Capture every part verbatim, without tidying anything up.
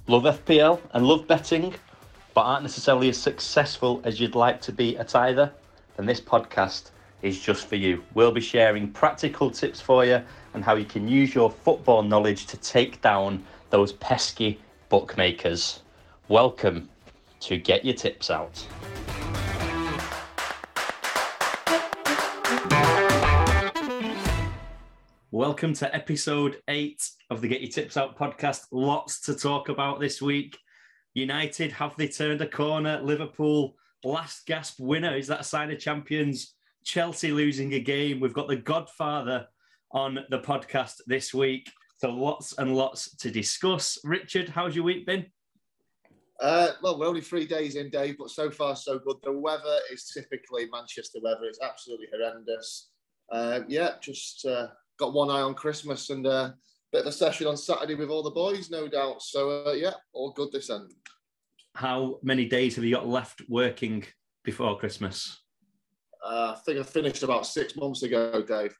Love F P L and love betting, but aren't necessarily as successful as you'd like to be at either? Then this podcast is just for you. We'll be sharing practical tips for you and how you can use your football knowledge to take down those pesky bookmakers. Welcome to Get Your Tips Out. Welcome to episode eight of the Get Your Tips Out podcast. Lots to talk about this week. United, have they turned a corner? Liverpool, last gasp winner. Is that a sign of champions? Chelsea losing a game. We've got the Godfather on the podcast this week. So lots and lots to discuss. Richard, how's your week been? Uh, well, we're only three days in, Dave, but so far so good. The weather is typically Manchester weather. It's absolutely horrendous. Uh, yeah, just... Uh, Got one eye on Christmas and a uh, bit of a session on Saturday with all the boys, no doubt. So, uh, yeah, all good this end. How many days have you got left working before Christmas? Uh, I think I finished about six months ago, Dave.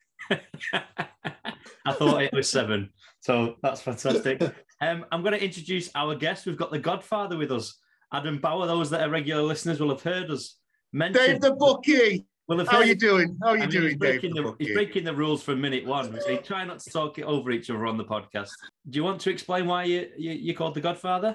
I thought it was seven. So that's fantastic. um, I'm going to introduce our guest. We've got the Godfather with us, Adam Bauer. Those that are regular listeners will have heard us mention. Dave the Bookie. Well, How are you doing? How are you I mean, doing, he's breaking, Dave? The, he's breaking the rules from minute one. So try not to talk it over each other on the podcast. Do you want to explain why you, you, you're called the Godfather?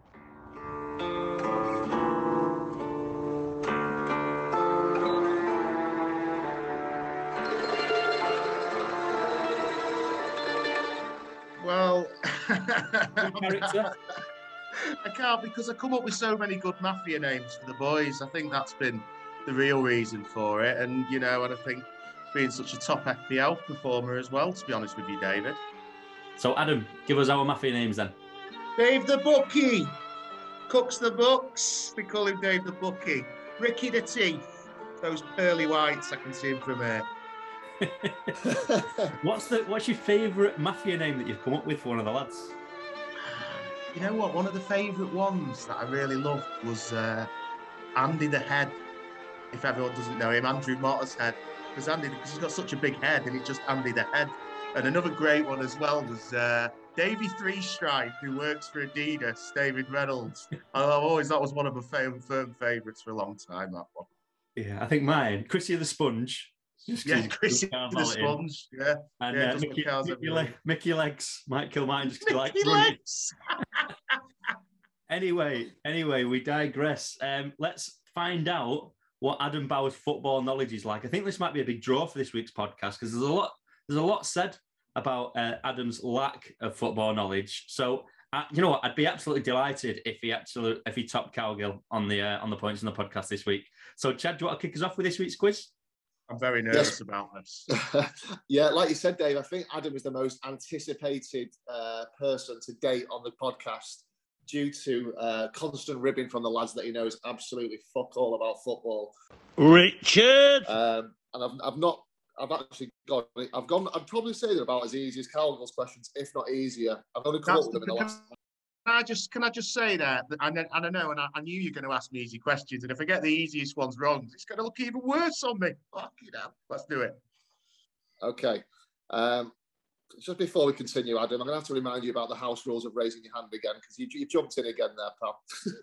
Well, character. I can't because I come up with so many good mafia names for the boys. I think that's been the real reason for it. And, you know, and I think being such a top F P L performer as well, to be honest with you, David. So, Adam, give us our mafia names then. Dave the Bookie. Cooks the books. We call him Dave the Bookie. Ricky the Teeth. Those pearly whites, I can see him from here. what's the What's your favourite mafia name that you've come up with for one of the lads? You know what? One of the favourite ones that I really loved was uh, Andy the Head. If everyone doesn't know him, Andrew Motorhead, because Andy, because he's got such a big head, and he's just Andy the Head. And another great one as well was uh, Davy Three Stripe, who works for Adidas, David Reynolds. I've always that was one of my firm, firm favourites for a long time. That one. Yeah, I think mine, Chrissy the Sponge. Just yeah, Chrissy the Sponge. Yeah, and yeah, uh, Mickey, Mickey, Le- Mickey Legs might kill mine just to like Mickey Legs. anyway, anyway, we digress. Um, let's find out what Adam Bauer's football knowledge is like. I think this might be a big draw for this week's podcast because there's a lot, there's a lot said about uh, Adam's lack of football knowledge. So, uh, you know what? I'd be absolutely delighted if he actually, if he topped Cowgill on the uh, on the points in the podcast this week. So, Chad, do you want to kick us off with this week's quiz? I'm very nervous yes. about this. Yeah, like you said, Dave, I think Adam is the most anticipated uh, person to date on the podcast, due to uh, constant ribbing from the lads that he knows absolutely fuck all about football. Richard! Um, and I've, I've not, I've actually gone, I've gone, I'd probably say they're about as easy as Cowgill's questions, if not easier. I've only come That's up with them in the last... Can I just, can I just say that, and I, I know, and I, I knew you were going to ask me easy questions, and if I get the easiest ones wrong, it's going to look even worse on me. Fuck you know. Let's do it. Okay. Um, Just before we continue, Adam, I'm going to have to remind you about the house rules of raising your hand again, because you, you jumped in again there, pal.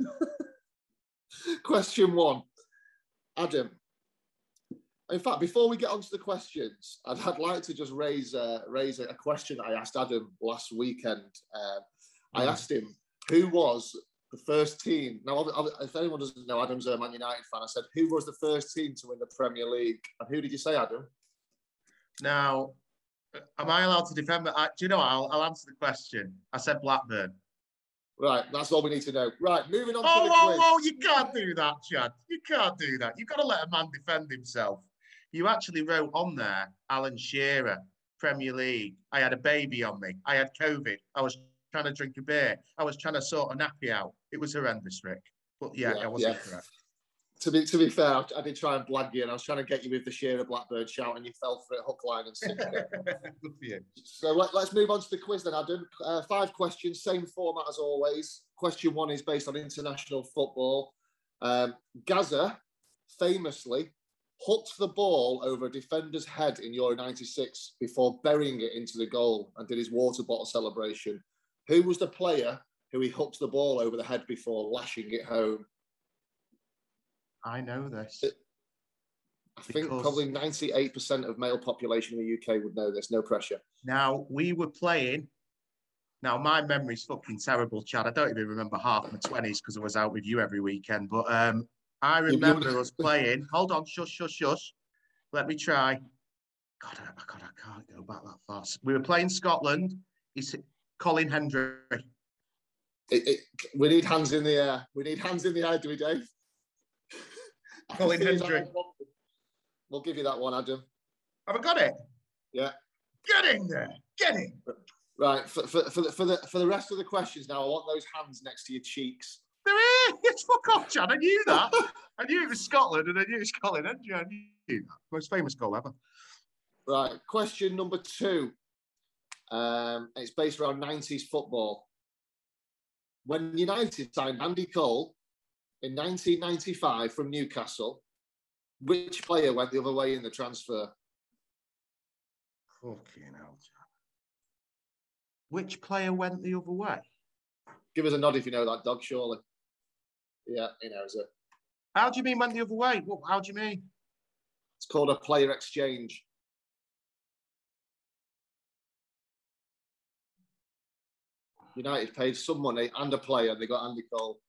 Question one. Adam, in fact, before we get on to the questions, I'd, I'd like to just raise, uh, raise a, a question I asked Adam last weekend. Um, I asked him, who was the first team? Now, if anyone doesn't know, Adam's a Man United fan. I said, who was the first team to win the Premier League? And who did you say, Adam? Now... Am I allowed to defend? Do you know, I'll, I'll answer the question. I said Blackburn. Right, that's all we need to know. Right, moving on oh, to the oh, quiz. Oh, oh, you can't do that, Chad. You can't do that. You've got to let a man defend himself. You actually wrote on there, Alan Shearer, Premier League. I had a baby on me. I had COVID. I was trying to drink a beer. I was trying to sort a nappy out. It was horrendous, Rick. But yeah, yeah I wasn't yeah. correct. To be to be fair, I did try and blag you, and I was trying to get you with the Shearer Blackbird shout, and you fell for it hook, line, and sinker. Good for you. So let, let's move on to the quiz then, Adam. Uh, five questions, same format as always. Question one is based on international football. Um, Gaza famously hooked the ball over a defender's head in Euro ninety-six before burying it into the goal and did his water bottle celebration. Who was the player who he hooks the ball over the head before lashing it home? I know this. I think probably ninety-eight percent of male population in the U K would know this. No pressure. Now, we were playing. Now, my memory's fucking terrible, Chad. I don't even remember half my twenties because I was out with you every weekend. But um, I remember us playing. Hold on, shush, shush, shush. Let me try. God, I, God, I can't go back that fast. We were playing Scotland. He's Colin Hendry. It, it, we need hands in the air. We need hands in the air, do we, Dave? Colin Hendry. We'll give you that one, Adam. Have I got it? Yeah. Get in there. Get in. Right. For, for, for, the, for, the, for the rest of the questions now, I want those hands next to your cheeks. There is. Fuck off, Chad. I knew that. I knew it was Scotland and I knew it was Colin Hendry. I knew that. Most famous goal ever. Right. Question number two. Um, it's based around nineties football. When United signed Andy Cole in nineteen ninety-five from Newcastle, which player went the other way in the transfer? Fucking hell, Chad. Which player went the other way? Give us a nod if you know that, Dog, surely. Yeah, he knows it. How do you mean went the other way? What, how do you mean? It's called a player exchange. United paid some money and a player, and they got Andy Cole.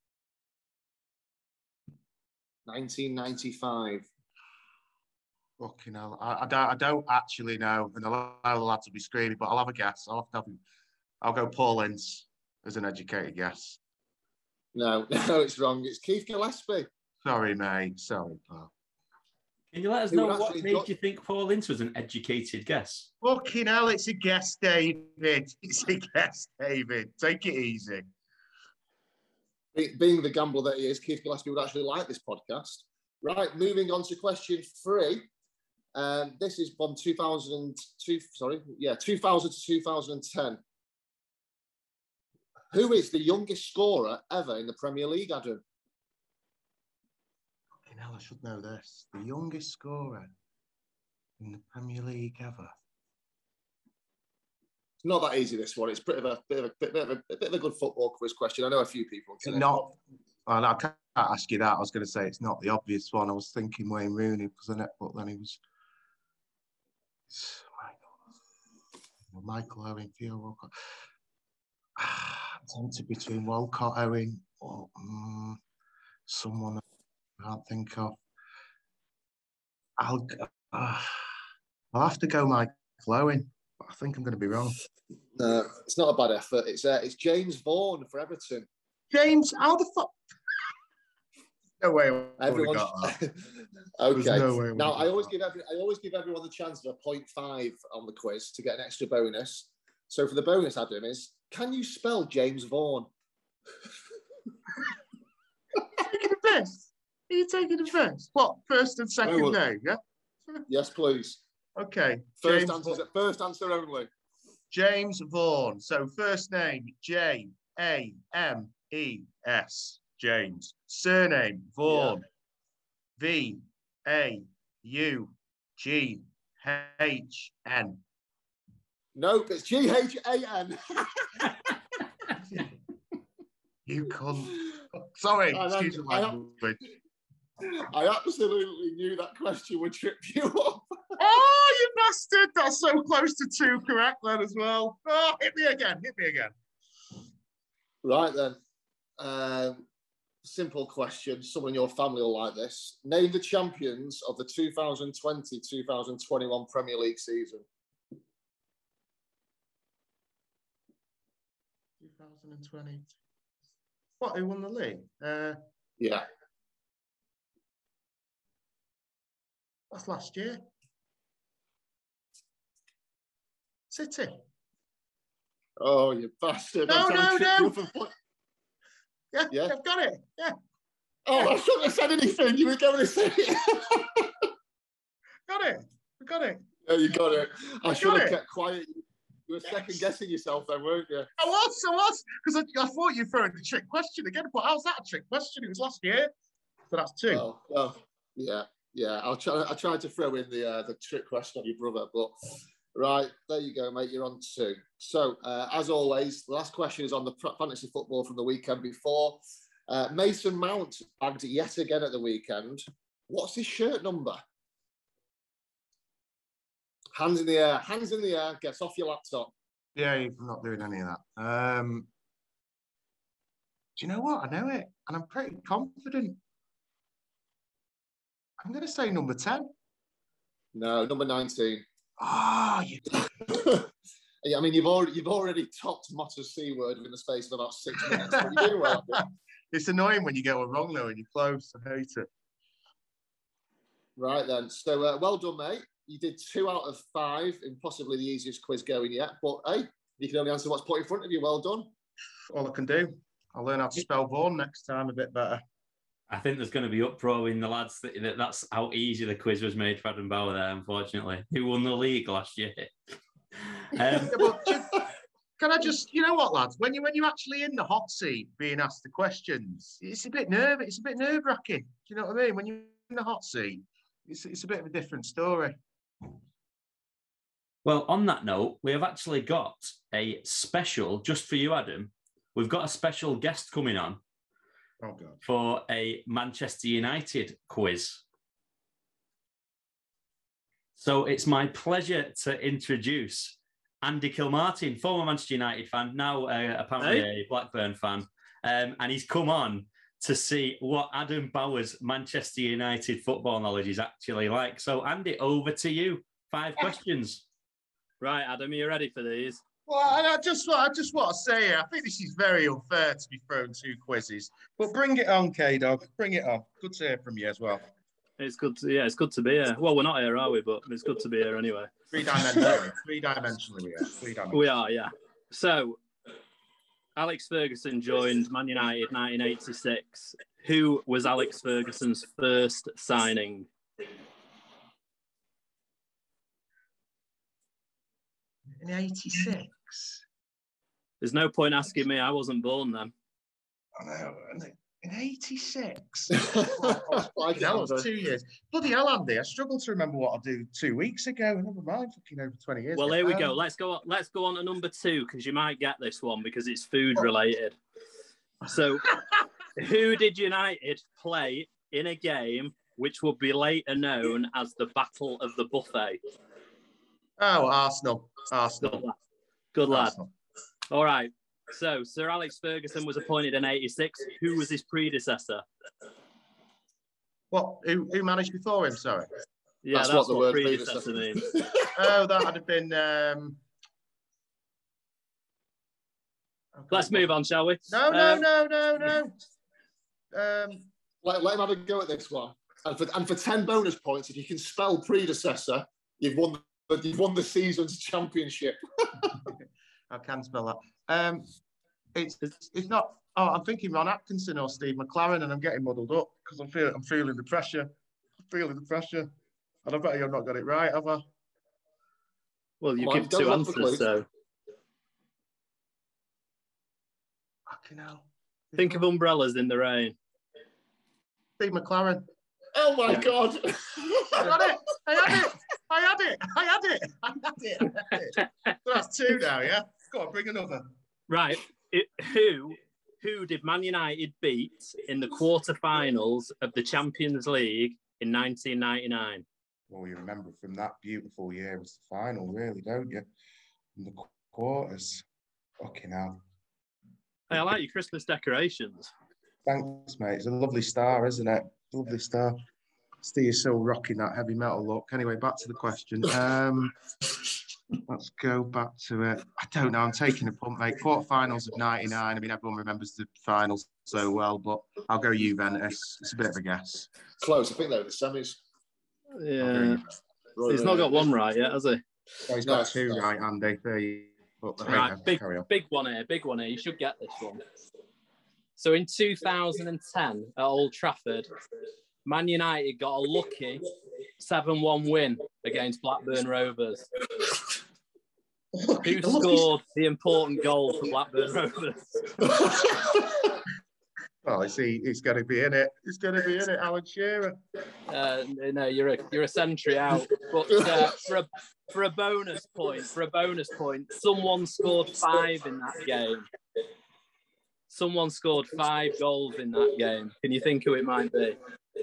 nineteen ninety-five. Fucking hell. I, I, don't, I don't actually know, and I'll allow the lad to be screaming, but I'll have a guess. I'll, have to have, I'll go Paul Ince as an educated guess. No, no, it's wrong. It's Keith Gillespie. Sorry, mate. Sorry, pal. Can you let us know what made got... you think Paul Ince was an educated guess? Fucking hell, it's a guess, David. It's a guess, David. Take it easy. Being the gambler that he is, Keith Gillespie would actually like this podcast. Right, moving on to question three. Um, this is from two thousand two, sorry, yeah, two thousand to two thousand ten. Who is the youngest scorer ever in the Premier League, Adam? Fucking hell, I should know this. The youngest scorer in the Premier League ever. It's not that easy, this one. It's a bit of a bit of a bit of a, a, bit of a good football quiz question. I know a few people. It's not. Well, I can't ask you that. I was going to say it's not the obvious one. I was thinking Wayne Rooney wasn't it, but then he was. Michael Owen, Theo Walcott. I'm tempted between Walcott, Owen, or um, someone I can't think of. I'll. Uh, I'll have to go Michael Owen. I think I'm going to be wrong. No, it's not a bad effort. It's uh, it's James Vaughan for Everton. James, how the fuck? No way. Everyone. Okay. No now I always give every I always give everyone the chance of a point five on the quiz to get an extra bonus. So for the bonus, Adam, is can you spell James Vaughan? Taking the piss? Are you taking the piss? What first and second oh, name? Yeah. Yes, please. Okay. First James answer. First answer only. James Vaughan. So first name J A M E S. James. Surname Vaughan. Yeah. V A U G H N. Nope, it's G H A N. You cunt. Sorry, I excuse me. I, I absolutely knew that question would trip you up. Oh, you bastard! That's so close to two correct then as well. Oh, hit me again, hit me again. Right then. Um, simple question. Someone in your family will like this. Name the champions of the two thousand twenty two thousand twenty-one Premier League season. twenty twenty. What, who won the league? Uh, yeah. That's last year. City. Oh, you bastard. No, no, no. Yeah, yeah, I've got it. Yeah. Oh, I shouldn't have said anything. You were going to say it. Got it. I got it. Yeah, you got it. I, I should have it. kept quiet. You were yes. second guessing yourself then, weren't you? I was, I was. Because I, I thought you were throwing the trick question again. But how's that a trick question? It was last year. So that's two. Oh, well, yeah. Yeah, I'll try. I tried to throw in the uh, the trick question on your brother, but Right, there you go, mate. You're on two. So, uh, as always, the last question is on the fantasy football from the weekend before. Uh, Mason Mount bagged yet again at the weekend. What's his shirt number? Hands in the air. Hands in the air. Gets off your laptop. Yeah, I'm not doing any of that. Um, do you know what? I know it, and I'm pretty confident. I'm going to say number ten. No, number nineteen. Ah, oh, you... yeah, I mean, you've already you've already topped Motter's C word in the space of about six minutes. But you do well. It's annoying when you get one wrong, though, and you're close. I hate it. Right, then. So, uh, well done, mate. You did two out of five in possibly the easiest quiz going yet. But, hey, you can only answer what's put in front of you. Well done. All I can do. I'll learn how to spell Vaughan next time a bit better. I think there's going to be uproar in the lads that, that that's how easy the quiz was made for Adam Bauer there, unfortunately. Who won the league last year? um, yeah, but just, can I just, you know what, lads? When you when you're actually in the hot seat being asked the questions, it's a bit nerve. It's a bit nerve wracking. Do you know what I mean? When you're in the hot seat, it's it's a bit of a different story. Well, on that note, we have actually got a special just for you, Adam. We've got a special guest coming on. Oh, God. For a Manchester United quiz. So it's my pleasure to introduce Andy Kilmartin, former Manchester United fan, now uh, apparently hey. a Blackburn fan. Um, and he's come on to see what Adam Bauer's Manchester United football knowledge is actually like. So, Andy, over to you. Five questions. Right, Adam, are you ready for these? Well, I just, I just want to say, I think this is very unfair to be thrown two quizzes. But bring it on, K-Dog. Bring it on. Good to hear from you as well. It's good to, yeah, it's good to be here. Well, we're not here, are we? But it's good to be here anyway. Three-dimensionally. Three-dimensionally, we are. Three-dimensionally. We are, yeah. So, Alex Ferguson joined Man United nineteen eighty-six. Who was Alex Ferguson's first signing? In eighty-six. There's no point asking me. I wasn't born then. I know. In eighty-six. That was two years. Bloody hell, Andy. I struggled to remember what I did two weeks ago. Never mind, fucking over twenty years. Well, ago. here we um, go. Let's go. On, let's go on to number two because you might get this one because it's food related. So, who did United play in a game which would be later known as the Battle of the Buffet? Oh, Arsenal. Arsenal. Good lad. Good lad. Arsenal. All right. So, Sir Alex Ferguson was appointed in eighty-six. Who was his predecessor? What? Who, who managed before him, sorry? Yeah, that's, that's what, what predecessor, predecessor means. Oh, that would have been... Um... Okay. Let's move on, shall we? No, no, um, no, no, no. Um, let, let him have a go at this one. And for, and for ten bonus points, if you can spell predecessor, you've won the, you've won the season's championship. I can spell that. Um, it's it's not. Oh, I'm thinking Ron Atkinson or Steve McLaren, and I'm getting muddled up because I'm feeling I'm feeling the pressure. I'm feeling the pressure, and I bet you've not got it right, have I? Well, you give two answers, so. Fucking hell. Think of umbrellas in the rain. Steve McLaren. Oh my yeah. God! I got it. I had it. I had it. I had it. I had it. I had it. So that's two now, yeah. Go on, bring another. Right. It, who who did Man United beat in the quarterfinals of the Champions League in nineteen ninety-nine? Well, you remember from that beautiful year was the final, really, don't you? In the quarters. Fucking hell. Hey, I like your Christmas decorations. Thanks, mate. It's a lovely star, isn't it? Lovely star. Steve is still rocking that heavy metal look. Anyway, back to the question. Um, let's go back to it. I don't know. I'm taking a punt, mate. Quarterfinals of ninety-nine. I mean, everyone remembers the finals so well, but I'll go Juventus. It's a bit of a guess. Close. I think they were the semis. Yeah. He's not got one right yet, has he? Oh, he's got two right, Andy. There you go. Right, big, big one here. Big one here. You should get this one. So in two thousand ten at Old Trafford, Man United got a lucky seven one win against Blackburn Rovers. Who scored the important goal for Blackburn Rovers? Well, I see it's going to be in it. It's going to be in it, Alan Shearer. Uh, no, you're a you're a century out. But uh, for a for a bonus point, for a bonus point, someone scored five in that game. Someone scored five goals in that game. Can you think who it might be?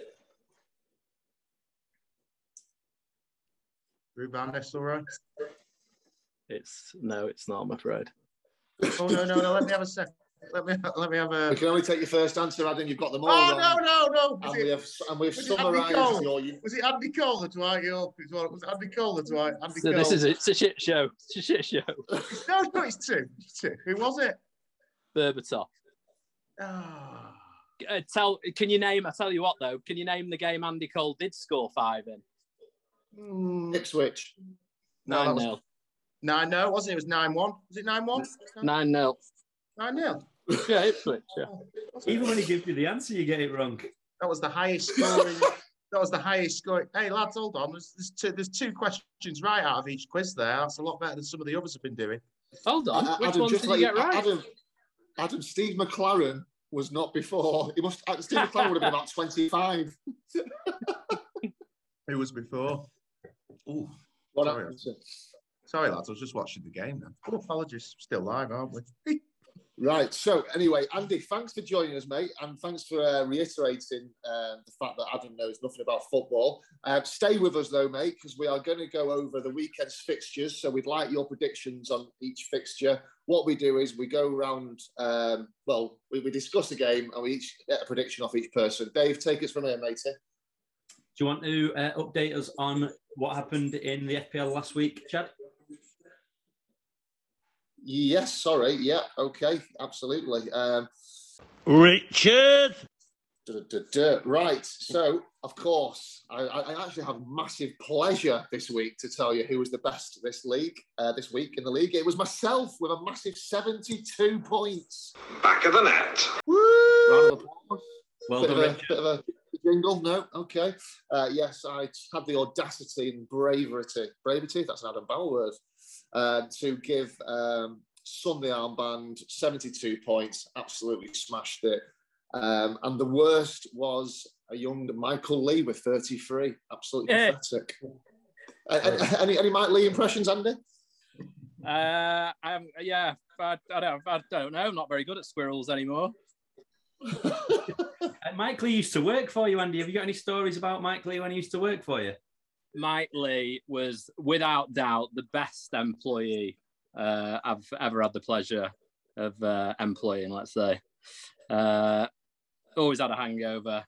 Ruben Nistelrooy. It's no, it's not. I'm afraid. Oh no, no, no! Let me have a sec. Let me let me have a. We can only take your first answer, Adam. You've got them all. Oh wrong. no, no, no! And it, we have and we've was it summarised Andy your. Was it Andy Cole or Dwight York? Was it Andy Cole or Dwight? Andy So Cole. this is it's a shit show. It's a shit show. No, no, it's two. It's two. Who was it? Berbatov. Ah. Uh, tell. Can you name? I tell you what though. Can you name the game Andy Cole did score five in? Mm, Ipswich. No, Nine that nil. Nine no, wasn't it? It was nine one. Was it nine one? Nine nil. Nine nil. Yeah, Ipswich. Yeah. Even when he gives you the answer, you get it wrong. That was the highest scoring. That was the highest scoring. Hey lads, hold on. There's, there's two. There's two questions right out of each quiz there. That's a lot better than some of the others have been doing. Hold on. Uh, Which Adam, ones just did let you get you- right? Adam, Adam, Steve McLaren was not before. He must. uh, Steve McLaren would have been about twenty-five. Who was before? Ooh, What Sorry. happened? sorry lads. I was just watching the game then. Oh, apologies. Still live, aren't we? Right. So anyway, Andy, thanks for joining us, mate, and thanks for uh, reiterating uh, the fact that Adam knows nothing about football. Uh, stay with us though, mate, because we are going to go over the weekend's fixtures. So we'd like your predictions on each fixture. What we do is we go around. Um, well, we, we discuss the game and we each get a prediction off each person. Dave, take us from here, matey. Do you want to uh, update us on what happened in the F P L last week, Chad? Yes. Sorry. Yeah. Okay. Absolutely. Um, Richard. duh, duh, duh. Right. So, of course, I, I actually have massive pleasure this week to tell you who was the best this league, uh, this week in the league. It was myself with a massive seventy-two points. Back of the net. Woo! Round of applause. Well bit, done, of a, Richard. bit of a jingle. No. Okay. Uh, yes, I had the audacity and bravery, bravery, that's an Adam Bauer word, uh, to give um, Sunday Armband seventy-two points. Absolutely smashed it. Um, and the worst was a young Michael Lee with thirty-three. Absolutely Yeah. pathetic. Uh, any, any Mike Lee impressions, Andy? Uh, I'm yeah. I, I don't. I don't know. I'm not very good at squirrels anymore. Uh, Mike Lee used to work for you, Andy. Have you got any stories about Mike Lee when he used to work for you? Mike Lee was without doubt the best employee uh, I've ever had the pleasure of uh, employing. Let's say, uh, always had a hangover.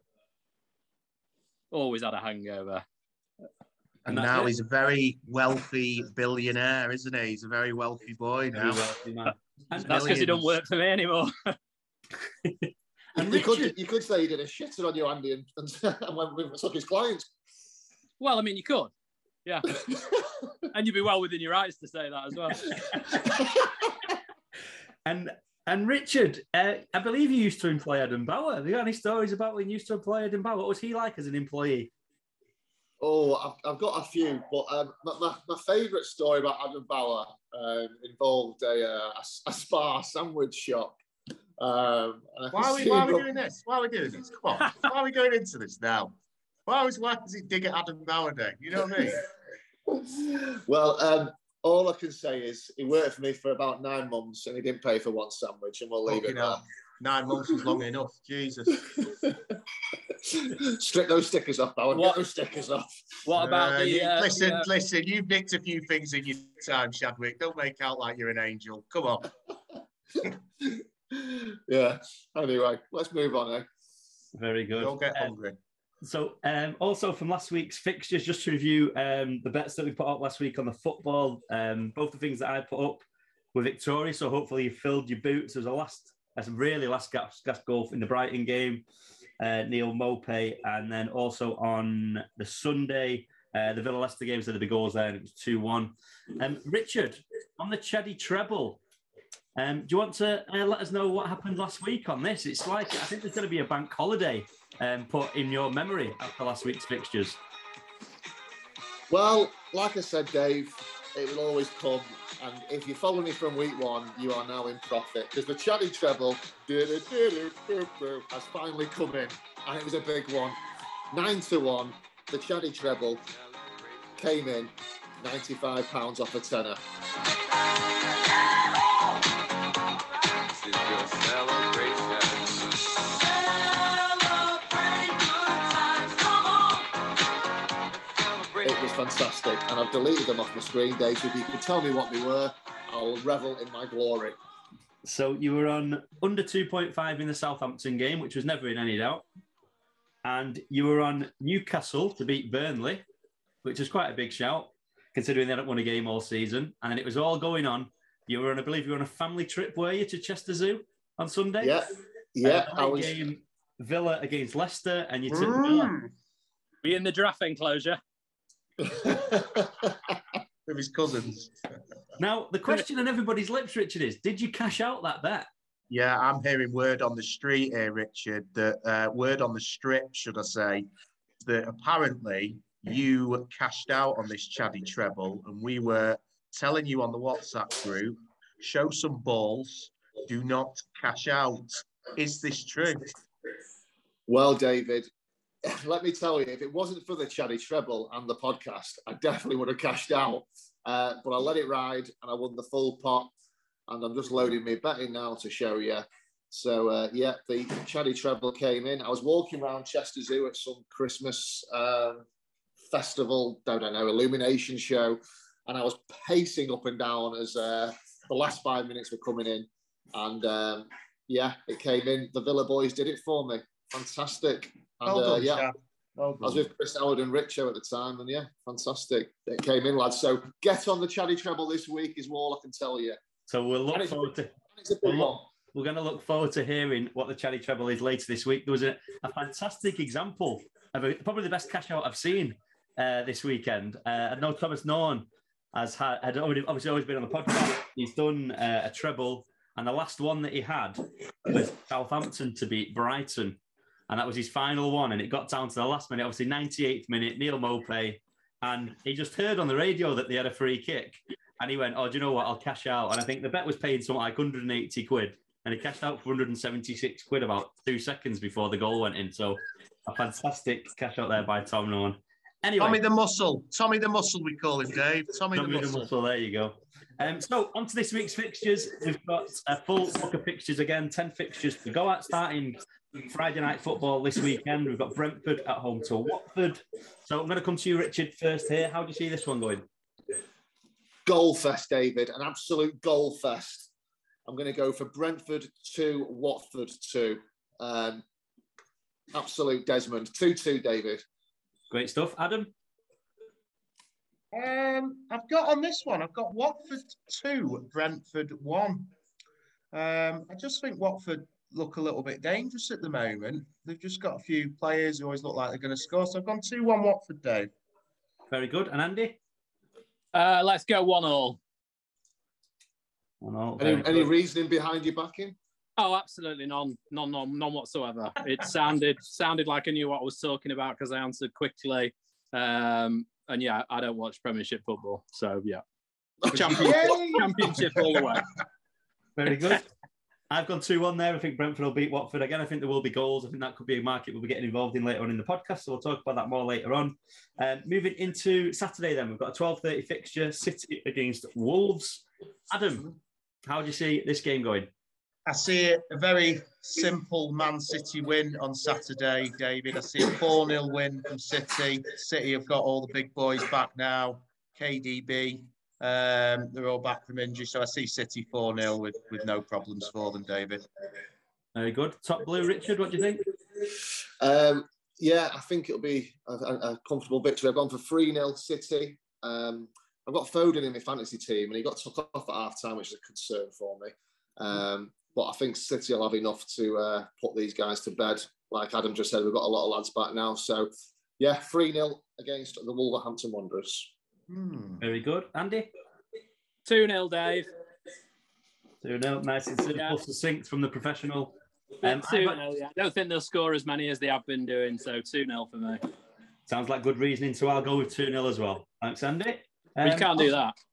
Always had a hangover. And And that's now it. he's a very wealthy billionaire, isn't he? He's a very wealthy boy Very now. wealthy man. And, That's because he don't work for me anymore. and You could, Richard, you could say he did a shitter on you, Andy, and, and, and went with took his clients. Well, I mean, you could, yeah, and you'd be well within your rights to say that as well. and and Richard, uh, I believe you used to employ Adam Bauer. Have you got any stories about when you used to employ Adam Bauer? What was he like as an employee? Oh, I've, I've got a few, but um, my, my, my favourite story about Adam Bauer um, involved a, uh, a, a spa sandwich shop. Um, and I Why are we, can why are see we him- doing this? Why are we doing this? Come on. Why are we going into this now? Why, was, why does he dig at Adam Bauer Day? You know what I mean? Well, um, all I can say is he worked for me for about nine months and he didn't pay for one sandwich, and we'll leave Fucking it hell. Nine months was long enough. Jesus. there. Strip those stickers off, Bauer. What- Get those stickers off. What about Uh, the? you- Uh, listen, the, uh, listen, you've nicked a few things in your time, Chadwick. Don't make out like you're an angel. Come on. Yeah. Anyway, let's move on. Eh? Very good. Don't get Um, hungry. So, um, also from last week's fixtures, just to review um, the bets that we put up last week on the football, um, both the things that I put up were victorious. So, hopefully, you filled your boots. There's a last, that's really last gas, gas goal in the Brighton game, uh, Neil Mopey. And then also on the Sunday, uh, the Villa Leicester game, so the big goals there, and it was two one. Um, Richard, on the Chaddy treble, um, do you want to uh, let us know what happened last week on this? It's like, I think there's going to be a bank holiday um, put in your memory after last week's fixtures. Well, like I said, Dave, it will always come. And if you follow me from week one, you are now in profit. Because the Chaddy treble has finally come in. And it was a big one. Nine to one. The Chaddy treble came in. ninety-five pounds off a tenner. This is your celebration. Celebrate good times, come on. Celebrate. It was fantastic, and I've deleted them off my screen, Dave. So if you could tell me what they were, I'll revel in my glory. So you were on under two point five in the Southampton game, which was never in any doubt. And you were on Newcastle to beat Burnley, which is quite a big shout, considering they hadn't won a game all season. And then it was all going on. You were on, I believe you were on a family trip, were you, to Chester Zoo on Sunday? Yeah, yeah. Uh, I was... game, Villa against Leicester, and you took Mm. Villa. Were you in the giraffe enclosure? With his cousins. Now, the question on everybody's lips, Richard, is, did you cash out that bet? Yeah, I'm hearing word on the street here, Richard, that uh, word on the strip, should I say, that apparently you cashed out on this Chaddy treble, and we were telling you on the WhatsApp group, show some balls, do not cash out. Is this true? Well, David, let me tell you, if it wasn't for the Chaddy treble and the podcast, I definitely would have cashed out. Uh, but I let it ride, and I won the full pot. And I'm just loading my betting now to show you. So, uh, yeah, the Chaddy treble came in. I was walking around Chester Zoo at some Christmas um, festival, don't know, illumination show. And I was pacing up and down as uh, the last five minutes were coming in. And, um, yeah, it came in. The Villa boys did it for me. Fantastic. And, Well done, uh, yeah, chap. Well I was done. with Chris Howard and Richo at the time. And, yeah, fantastic. It came in, lads. So get on the Chaddy treble this week is all I can tell you. So we'll And look it's- forward to... It's a big We'll one. look, we're going to look forward to hearing what the Chaddy treble is later this week. There was a, a fantastic example of a, probably the best cash out I've seen uh, this weekend. Uh, I know Thomas Norn has had, had already, obviously always been on the podcast. He's done uh, a treble, and the last one that he had was Southampton to beat Brighton, and that was his final one. And it got down to the last minute, obviously ninety-eighth minute, Neil Mopay, and he just heard on the radio that they had a free kick. And he went, oh, do you know what? I'll cash out. And I think the bet was paying something like one hundred eighty quid. And he cashed out for one hundred seventy-six quid about two seconds before the goal went in. So a fantastic cash out there by Tom Norn. Anyway. Tommy the Muscle. Tommy the Muscle, we call him, Dave. Tommy, Tommy the the Muscle. Muscle, there you go. Um, so on to this week's fixtures. We've got a full book of fixtures again, ten fixtures to go at, starting Friday night football this weekend. We've got Brentford at home to Watford. So I'm going to come to you, Richard, first here. How do you see this one going? Goal fest, David, an absolute goal fest. I'm going to go for Brentford two, Watford two. Um, absolute Desmond. two two, David. Great stuff. Adam? Um, I've got on this one, I've got Watford two, Brentford one. Um, I just think Watford look a little bit dangerous at the moment. They've just got a few players who always look like they're going to score. So I've gone two one Watford, Dave. Very good. And Andy? Uh, let's go one all. One all. Any, Very any good. reasoning behind your backing? Oh, absolutely none, none, none, none whatsoever. It sounded sounded like I knew what I was talking about because I answered quickly. Um, and yeah, I don't watch Premiership football, so yeah, championship, Yay! championship all the way. Very good. I've gone two one there. I think Brentford will beat Watford. Again, I think there will be goals. I think that could be a market we'll be getting involved in later on in the podcast. So we'll talk about that more later on. Um, moving into Saturday then, we've got a twelve thirty fixture, City against Wolves. Adam, how do you see this game going? I see a very simple Man City win on Saturday, David. I see a four nil win from City. City have got all the big boys back now. K D B, um, they're all back from injury. So I see City four nil with, with no problems for them, David. Very good. Top blue, Richard, what do you think? Um, yeah, I think it'll be a, a, a comfortable victory. I've gone for three nil City. Um, I've got Foden in my fantasy team, and he got took off at half time, which is a concern for me. Um, but I think City will have enough to uh, put these guys to bed. Like Adam just said, we've got a lot of lads back now. So, yeah, three nil against the Wolverhampton Wanderers. Hmm. Very good. Andy? two nil, Dave. two nil. Nice and simple, Yeah. succinct from the professional. Um, two I've got- nil, yeah. I don't think they'll score as many as they have been doing, so two nil for me. Sounds like good reasoning, so I'll go with two nil as well. Thanks, Andy. But you Um, can't do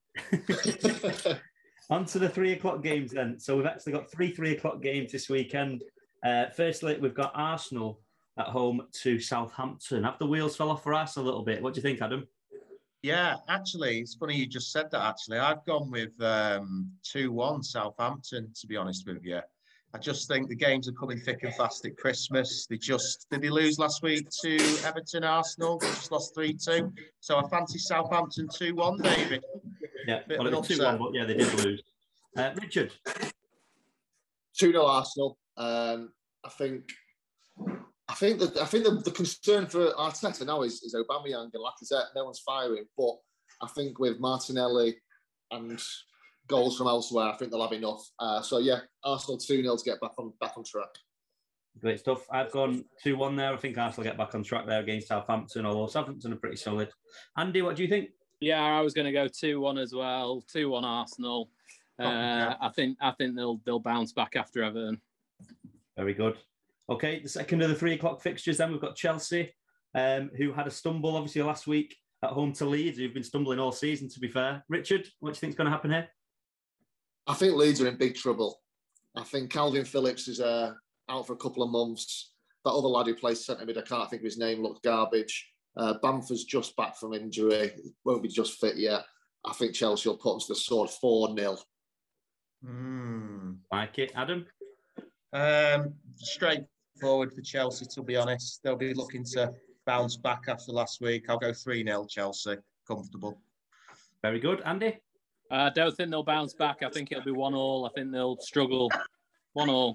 that. On to the three o'clock games then. So we've actually got three three o'clock games this weekend. Uh, firstly, we've got Arsenal at home to Southampton. Have the wheels fell off for us a little bit? What do you think, Adam? Yeah, actually, it's funny you just said that. Actually, I've gone with um, two one Southampton, to be honest with you. I just think the games are coming thick and fast at Christmas. They just, did they lose last week to Everton Arsenal? They just lost three two. So I fancy Southampton two one, David. Yeah, Bit well, of it an was two upset. one, but yeah, they did lose. Uh, Richard, two nil Arsenal. Um, I think. I think that I think the, the concern for Arteta now is, is Aubameyang and Lacazette. No one's firing, but I think with Martinelli and goals from elsewhere, I think they'll have enough. Uh, so yeah, Arsenal two nil to get back on back on track. great stuff. I've gone two one there. I think Arsenal get back on track there against Southampton, although Southampton are pretty solid. Andy, what do you think? Yeah, I was going to go two one as well. two one Arsenal. Uh, yeah. I think I think they'll they'll bounce back after Everton. Very good. Okay, the second of the three o'clock fixtures then, we've got Chelsea, um, who had a stumble, obviously, last week at home to Leeds, who've been stumbling all season, to be fair. Richard, what do you think's going to happen here? I think Leeds are in big trouble. I think Calvin Phillips is uh, out for a couple of months. That other lad who plays centre mid, I can't think of his name, looks garbage. Uh, Bamford's just back from injury. Won't be just fit yet. I think Chelsea will put them to the sword four nil. Mm. Like it. Adam? Um, straightforward for Chelsea, to be honest. They'll be looking to bounce back after last week. I'll go three nil Chelsea. Comfortable. Very good. Andy? I don't think they'll bounce back. I think it'll be one all. I think they'll struggle. one all.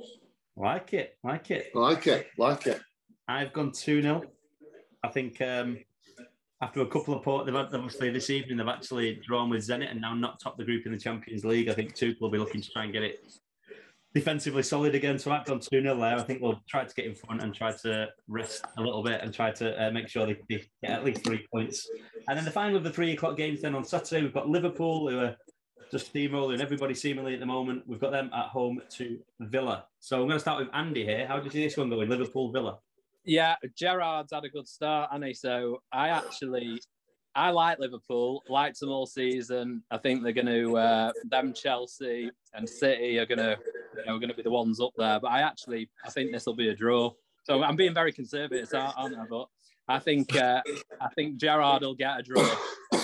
Like it. Like it. Like it. Like it. I've gone two nil. I think um, after a couple of port, they've had, obviously this evening they've actually drawn with Zenit and now not top the group in the Champions League. I think Tuchel will be looking to try and get it defensively solid again. So I've gone two nil there. I think we'll try to get in front and try to rest a little bit and try to uh, make sure they, they get at least three points. And then the final of the three o'clock games then on Saturday, we've got Liverpool, who are just steamrolling everybody seemingly at the moment. We've got them at home to Villa. So I'm going to start with Andy here. How do you see this one going, Liverpool, Villa? Yeah, Gerrard's had a good start, hasn't he? So I actually, I like Liverpool, liked them all season. I think they're going to, uh, them Chelsea and City are going to, you know, going to be the ones up there. But I actually, I think this will be a draw. So I'm being very conservative, aren't I? But I think, uh, I think Gerrard will get a draw.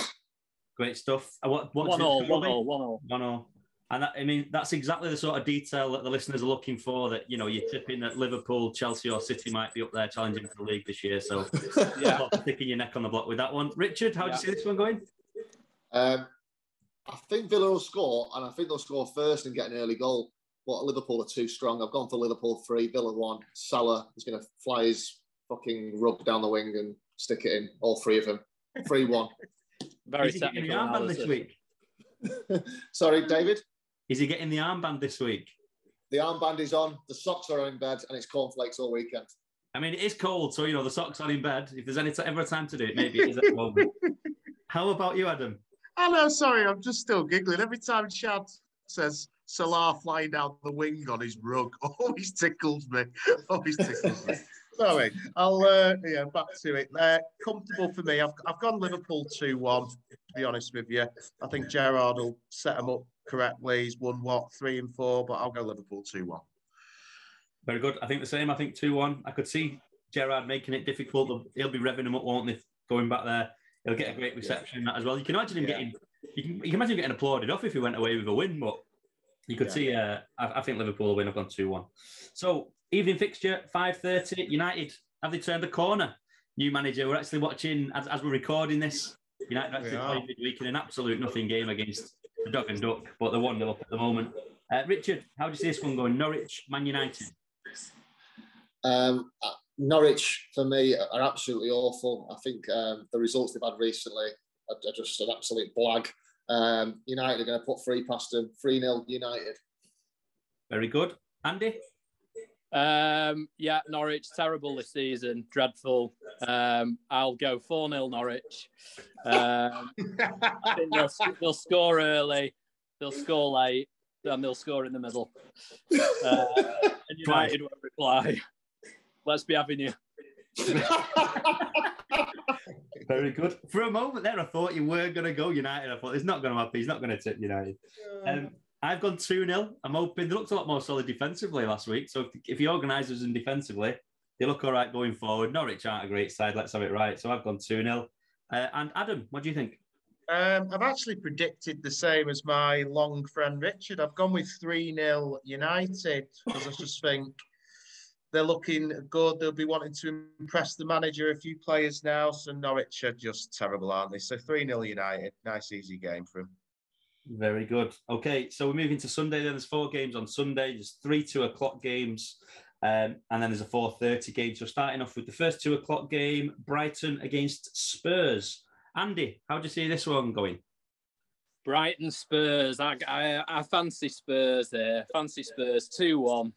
Great stuff. Uh, What, what One all, one all, one all. One all. And that, I mean, that's exactly the sort of detail that the listeners are looking for, that, you know, you're tipping that Liverpool, Chelsea or City might be up there challenging for the league this year. So Yeah. sticking your neck on the block with that one. Richard, how do Yeah. you see this one going? Um, I think Villa will score, and I think they'll score first and get an early goal. But Liverpool are too strong. I've gone for Liverpool three, Villa one. Salah is going to fly his fucking rug down the wing and stick it in. All three of them. three one. Very Is he getting the technical armband analysis. this week? Sorry, David. Is he getting the armband this week? The armband is on. The socks are in bed, and it's cornflakes all weekend. I mean, it is cold, so, you know, the socks are in bed. If there's any t- ever a time to do it, maybe it is at the moment. How about you, Adam? Oh no, sorry, I'm just still giggling. Every time Chad says Salah flying down the wing on his rug, always tickles me. Always tickles me. Sorry, I'll uh, yeah, back to it. Uh, comfortable for me. I've I've gone Liverpool two one. To be honest with you, I think Gerrard will set them up correctly. He's won what three and four, but I'll go Liverpool two one. Very good. I think the same. I think two one. I could see Gerrard making it difficult. He'll be revving them up, won't they? Going back there, he'll get a great reception yeah. as well. You can imagine him Yeah. getting. You can, you can imagine him getting applauded off if he went away with a win, but you could Yeah. see. Uh, I, I think Liverpool will win. I've gone two one. So evening fixture, five thirty. United, have they turned the corner? New manager. We're actually watching as, as we're recording this. United actually We are. playing midweek in an absolute nothing game against the Dog and Duck, but they're one nil up at the moment. Uh, Richard, how do you see this one going? Norwich, Man United. Um, uh, Norwich, for me, are absolutely awful. I think um, the results they've had recently are, are just an absolute blag. Um, United are going to put three past them. three nil United. Very good. Andy? Um, yeah, Norwich, terrible this season, dreadful. Um, I'll go four nil Norwich. Um, I think they'll, they'll score early, they'll score late, and they'll score in the middle. Uh, and United won't reply. Let's be having you. Very good. For a moment there, I thought you were going to go United. I thought it's not going to happen. He's not going to tip United. Um, I've gone two nil. I'm hoping they looked a lot more solid defensively last week. So if, if he organises them defensively, they look all right going forward. Norwich aren't a great side. Let's have it right. So I've gone two nil. Uh, and Adam, what do you think? Um, I've actually predicted the same as my long friend Richard. I've gone with three nil United because I just think they're looking good. They'll be wanting to impress the manager, a few players now. So Norwich are just terrible, aren't they? So three nil United. Nice, easy game for them. Very good. Okay, so we're moving to Sunday. Then there's four games on Sunday. There's three two o'clock games, um, and then there's a four thirty game. So starting off with the first two o'clock game, Brighton against Spurs. Andy, how do you see this one going? Brighton Spurs. I, I, I fancy Spurs there. Fancy Spurs two one.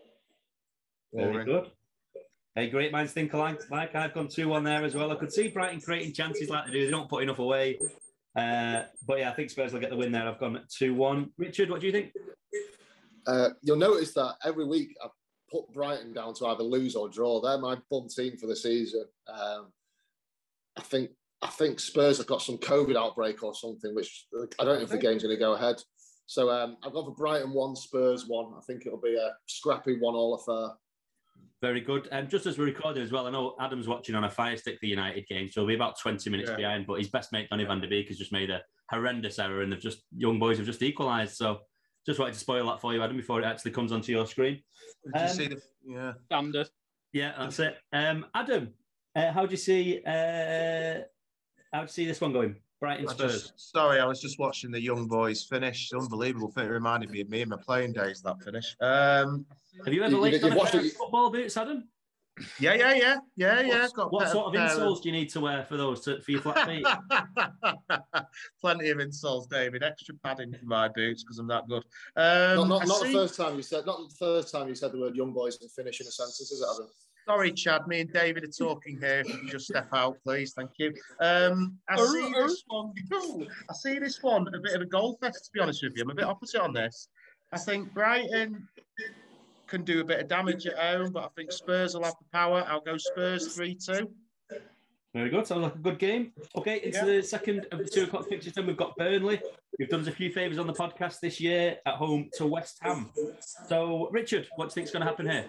Very Boring. good. Hey, great minds think alike. Like I've gone two one there as well. I could see Brighton creating chances like they do. They don't put enough away. Uh, but yeah, I think Spurs will get the win there. I've gone two one. Richard, what do you think? Uh, you'll notice that every week I put Brighton down to either lose or draw. They're my bum team for the season. Um, I think I think Spurs have got some COVID outbreak or something, which I don't know if the game's going to go ahead. So um, I've gone for Brighton one, Spurs one. I think it'll be a scrappy one-all affair. Very good. And um, just as we're recording as well, I know Adam's watching on a Fire Stick the United game, so he'll be about twenty minutes Yeah. behind. But his best mate Donny van der Beek has just made a horrendous error, and they've just young boys have just equalised. So just wanted to spoil that for you, Adam, before it actually comes onto your screen. Did you Um, see the? Yeah. Standard. Yeah, that's it. Um, Adam, uh, how do you see? Uh, how do you see this one going? Brighton I Spurs. just, sorry, I was just watching the young boys finish. Unbelievable. It reminded me of me in my playing days, that finish. Um, Have you ever You- you- laced on you've a watched pair of it- football boots, Adam? yeah, yeah, yeah, yeah, yeah. What, Got what better sort of pair insoles do you need to wear for those to, for your flat feet? Plenty of insoles, David. Extra padding for my boots because I'm that good. Um, Not, not, I not the see- first time you said not the first time you said the word young boys and finish in a sentence, is it, Adam? Sorry, Chad. Me and David are talking here. If you could just step out, please. Thank you. Um, I see this one. I see this one a bit of a goal fest. To be honest with you, I'm a bit opposite on this. I think Brighton can do a bit of damage at home, but I think Spurs will have the power. I'll go Spurs three two. Very good. Sounds like a good game. Okay, into Yeah. the second of the two o'clock fixtures. Then we've got Burnley. We've done us a few favours on the podcast this year at home to West Ham. So, Richard, what do you think is going to happen here?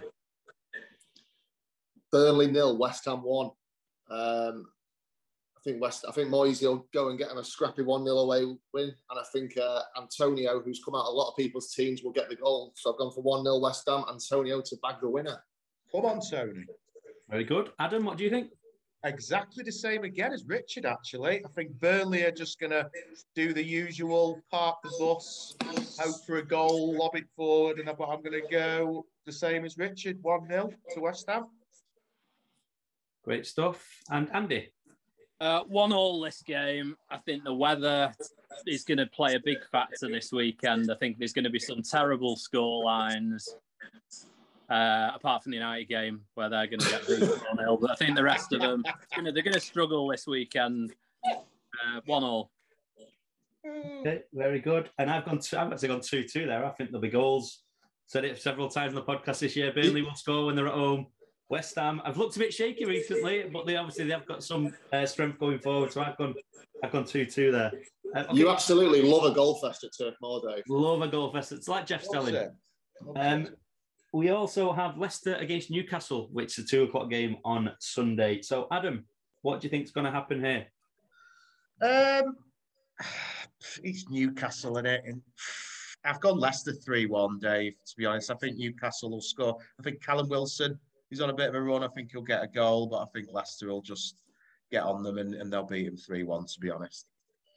Burnley nil, West Ham one. Um, I think West. I think Moyes will go and get him a scrappy one nil away win, and I think uh, Antonio, who's come out a lot of people's teams, will get the goal. So I've gone for one nil West Ham. Antonio to bag the winner. Come on, Tony. Very good. Adam, what do you think? Exactly the same again as Richard, actually. I think Burnley are just going to do the usual, park the bus, hope for a goal, lob it forward, and I'm, I'm going to go the same as Richard, one nil to West Ham. Great stuff. And Andy? Uh, one all this game. I think the weather is going to play a big factor this weekend. I think there's going to be some terrible score lines, uh, apart from the United game where they're going to get beaten one nil. But I think the rest of them, you know, they're going to struggle this weekend. Uh, one all. Okay, very good. And I've gone. Two, I've actually gone two two there. I think there'll be goals. Said it several times on the podcast this year. Burnley will score when they're at home. West Ham. I've looked a bit shaky recently, but they obviously they've got some uh, strength going forward. So I've gone. I've gone two two there. Uh, okay. You absolutely love a goal fest at Turf Moor, Dave. Love a goal fest. It's like Jeff Stelling. Um, we also have Leicester against Newcastle, which is a two o'clock game on Sunday. So, Adam, what do you think is going to happen here? Um, it's Newcastle in it, and I've gone Leicester three one, Dave. To be honest, I think Newcastle will score. I think Callum Wilson, he's on a bit of a run. I think he'll get a goal, but I think Leicester will just get on them and, and they'll beat him three one, to be honest.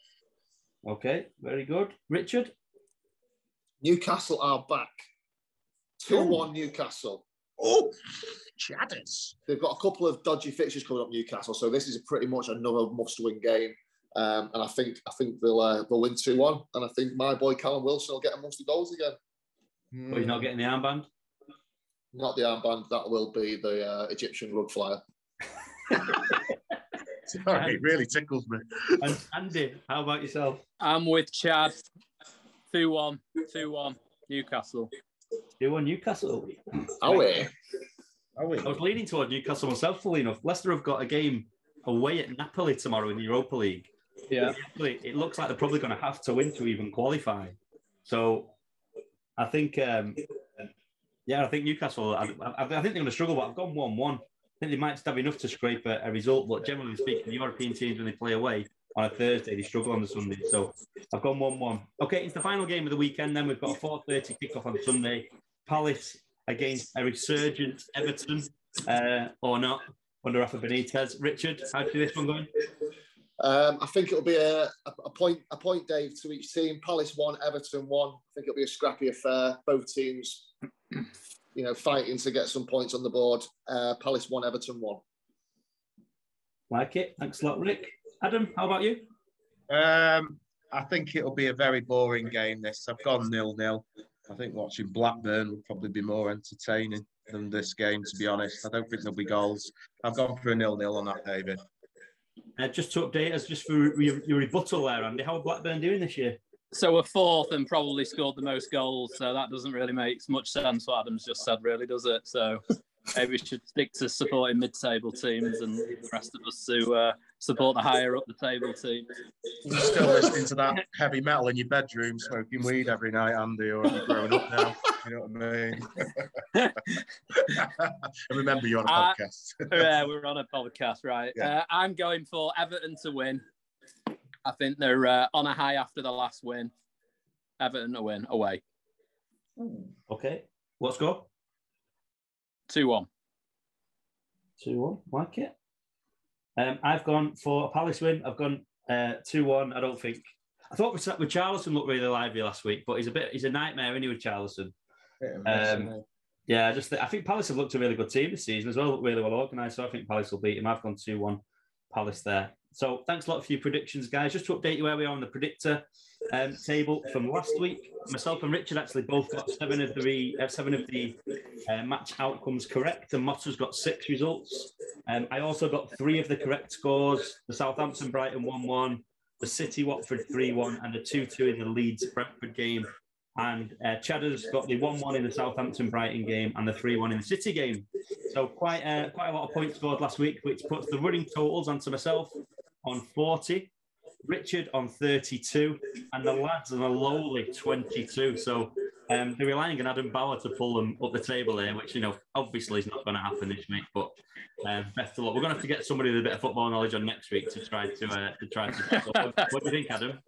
Okay, very good. Richard? Newcastle are back. two one Newcastle. Oh, Chadders. They've got a couple of dodgy fixtures coming up, Newcastle, so this is pretty much another must-win game. Um, and I think I think they'll uh, they'll win two one. And I think my boy Callum Wilson will get amongst the goals again. But he's not getting the armband? Not the armband, that will be the uh, Egyptian rug flyer. Sorry, it really tickles me. And Andy, how about yourself? I'm with Chad. two one. two one. Newcastle. two one Newcastle. Are we? Are we? I was leaning toward Newcastle myself, fully enough. Leicester have got a game away at Napoli tomorrow in the Europa League. Yeah. It looks like they're probably going to have to win to even qualify. So I think, um, yeah, I think Newcastle, I, I, I think they're going to struggle, but I've gone one one. think they might just have enough to scrape a, a result, but generally speaking, the European teams, when they play away on a Thursday, they struggle on the Sunday. So I've gone one one. Okay, it's the final game of the weekend. Then we've got a four thirty kickoff on Sunday. Palace against a resurgent Everton, uh, or not, under Rafa Benitez. Richard, how do you see this one going? Um, I think it'll be a, a point, a point, Dave, to each team. Palace one, Everton one. I think it'll be a scrappy affair. Both teams, you know, fighting to get some points on the board. Uh, Palace one, Everton one. Like it. Thanks a lot, Rick. Adam, how about you? Um, I think it'll be a very boring game. This I've gone nil nil. I think watching Blackburn would probably be more entertaining than this game. To be honest, I don't think there'll be goals. I've gone for a nil nil on that, David. Uh, just to update us, just for your, your rebuttal there, Andy, how are Blackburn doing this year? So we're fourth and probably scored the most goals. So that doesn't really make much sense what Adam's just said, really, does it? So maybe we should stick to supporting mid-table teams and leave the rest of us to uh, support the higher up the table team. You're still listening to that heavy metal in your bedroom, smoking weed every night, Andy, or have you grown up now? You know what I mean? And remember, you're on a Uh, podcast. Yeah, we're on a podcast, right? Yeah. Uh, I'm going for Everton to win. I think they're uh, on a high after the last win. Everton to win away. Okay. What score? two one. two one. Like it. Um, I've gone for a Palace win. I've gone uh, two one. I don't think... I thought with Richarlison looked really lively last week, but he's a bit... He's a nightmare, isn't he, with Richarlison? Um, yeah, I just th- I think Palace have looked a really good team this season as well, really well organised. So I think Palace will beat him. I've gone two one Palace there. So thanks a lot for your predictions, guys. Just to update you where we are on the predictor um, table from last week, myself and Richard actually both got seven of the uh, seven of the uh, match outcomes correct, and Motter's got six results. Um, I also got three of the correct scores: the Southampton Brighton one one, the City Watford three one, and the two two in the Leeds Brentford game. And uh, Cheddar's got the one one in the Southampton Brighton game and the three one in the City game. So quite uh, quite a lot of points scored last week, which puts the running totals onto myself on forty, Richard on thirty-two, and the lads on a lowly twenty-two. So um, they're relying on Adam Bauer to pull them up the table here, which, you know, obviously is not going to happen this week. But uh, best of luck. We're going to have to get somebody with a bit of football knowledge on next week to try to uh, to try to. What, what do you think, Adam?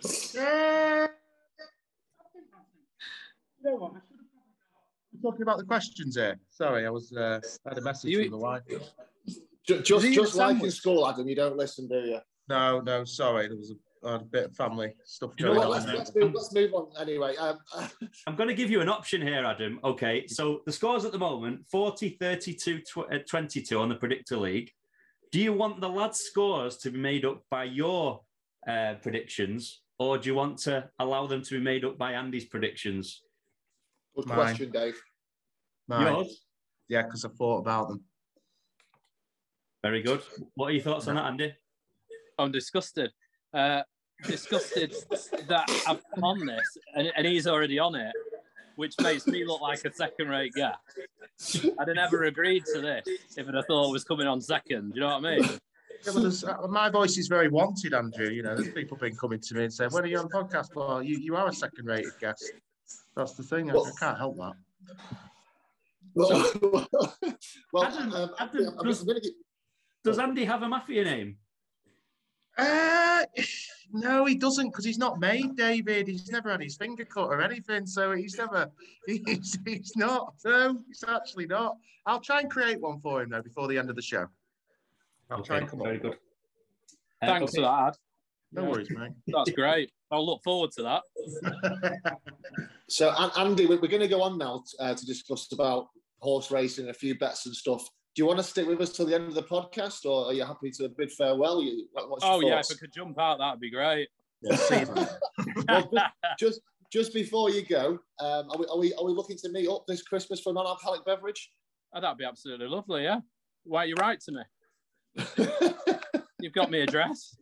You know what? I should have been talking about the questions here. Sorry, I was uh, I had a message You- from the wife. Just, just, Is he just a like in sandwich? school, Adam, you don't listen, do you? No, no, sorry. There was a, I had a bit of family stuff You know going Well, what, on. let's, there. let's, move, let's move on anyway. Um, I'm going to give you an option here, Adam. Okay, so the scores at the moment, forty, thirty-two, twenty-two on the Predictor League. Do you want the lads' scores to be made up by your uh, predictions, or do you want to allow them to be made up by Andy's predictions? good Mine. question, Dave. Mine. Yours? Yeah, because I thought about them. Very good. What are your thoughts on that, Andy? I'm disgusted. Uh, disgusted that I've come on this and, and he's already on it, which makes me look like a second-rate guy. I'd have never agreed to this if I'd have thought it was coming on second. Do you know what I mean? Yeah, but there's- uh, my voice is very wanted, Andrew. You know, there's people been coming to me and saying, "When are you on the podcast?" Well, you, you are a second-rated guest. That's the thing. I, I can't help that. Well, well Adam, um, Adam, I'm, I'm does- going to get. Does Andy have a mafia name? Uh, no, he doesn't, because he's not made, David. He's never had his finger cut or anything, so he's never. He's, he's not. No, he's actually not. I'll try and create one for him though before the end of the show. I'll try Okay, and come very up. good. Uh, Thanks okay. for that, Ad. No worries, mate. That's great. I'll look forward to that. So, An- Andy, we- we're going to go on now uh, to discuss about horse racing, a few bets and stuff. Do you want to stick with us till the end of the podcast, or are you happy to bid farewell? You, what- what's your Oh, yeah, if thoughts? I could jump out, that'd be great. We'll see. Well, just, just just before you go, um, are we are we are we looking to meet up this Christmas for a non-alcoholic beverage? Oh, that'd be absolutely lovely, yeah. Why you write to me? You've got me address.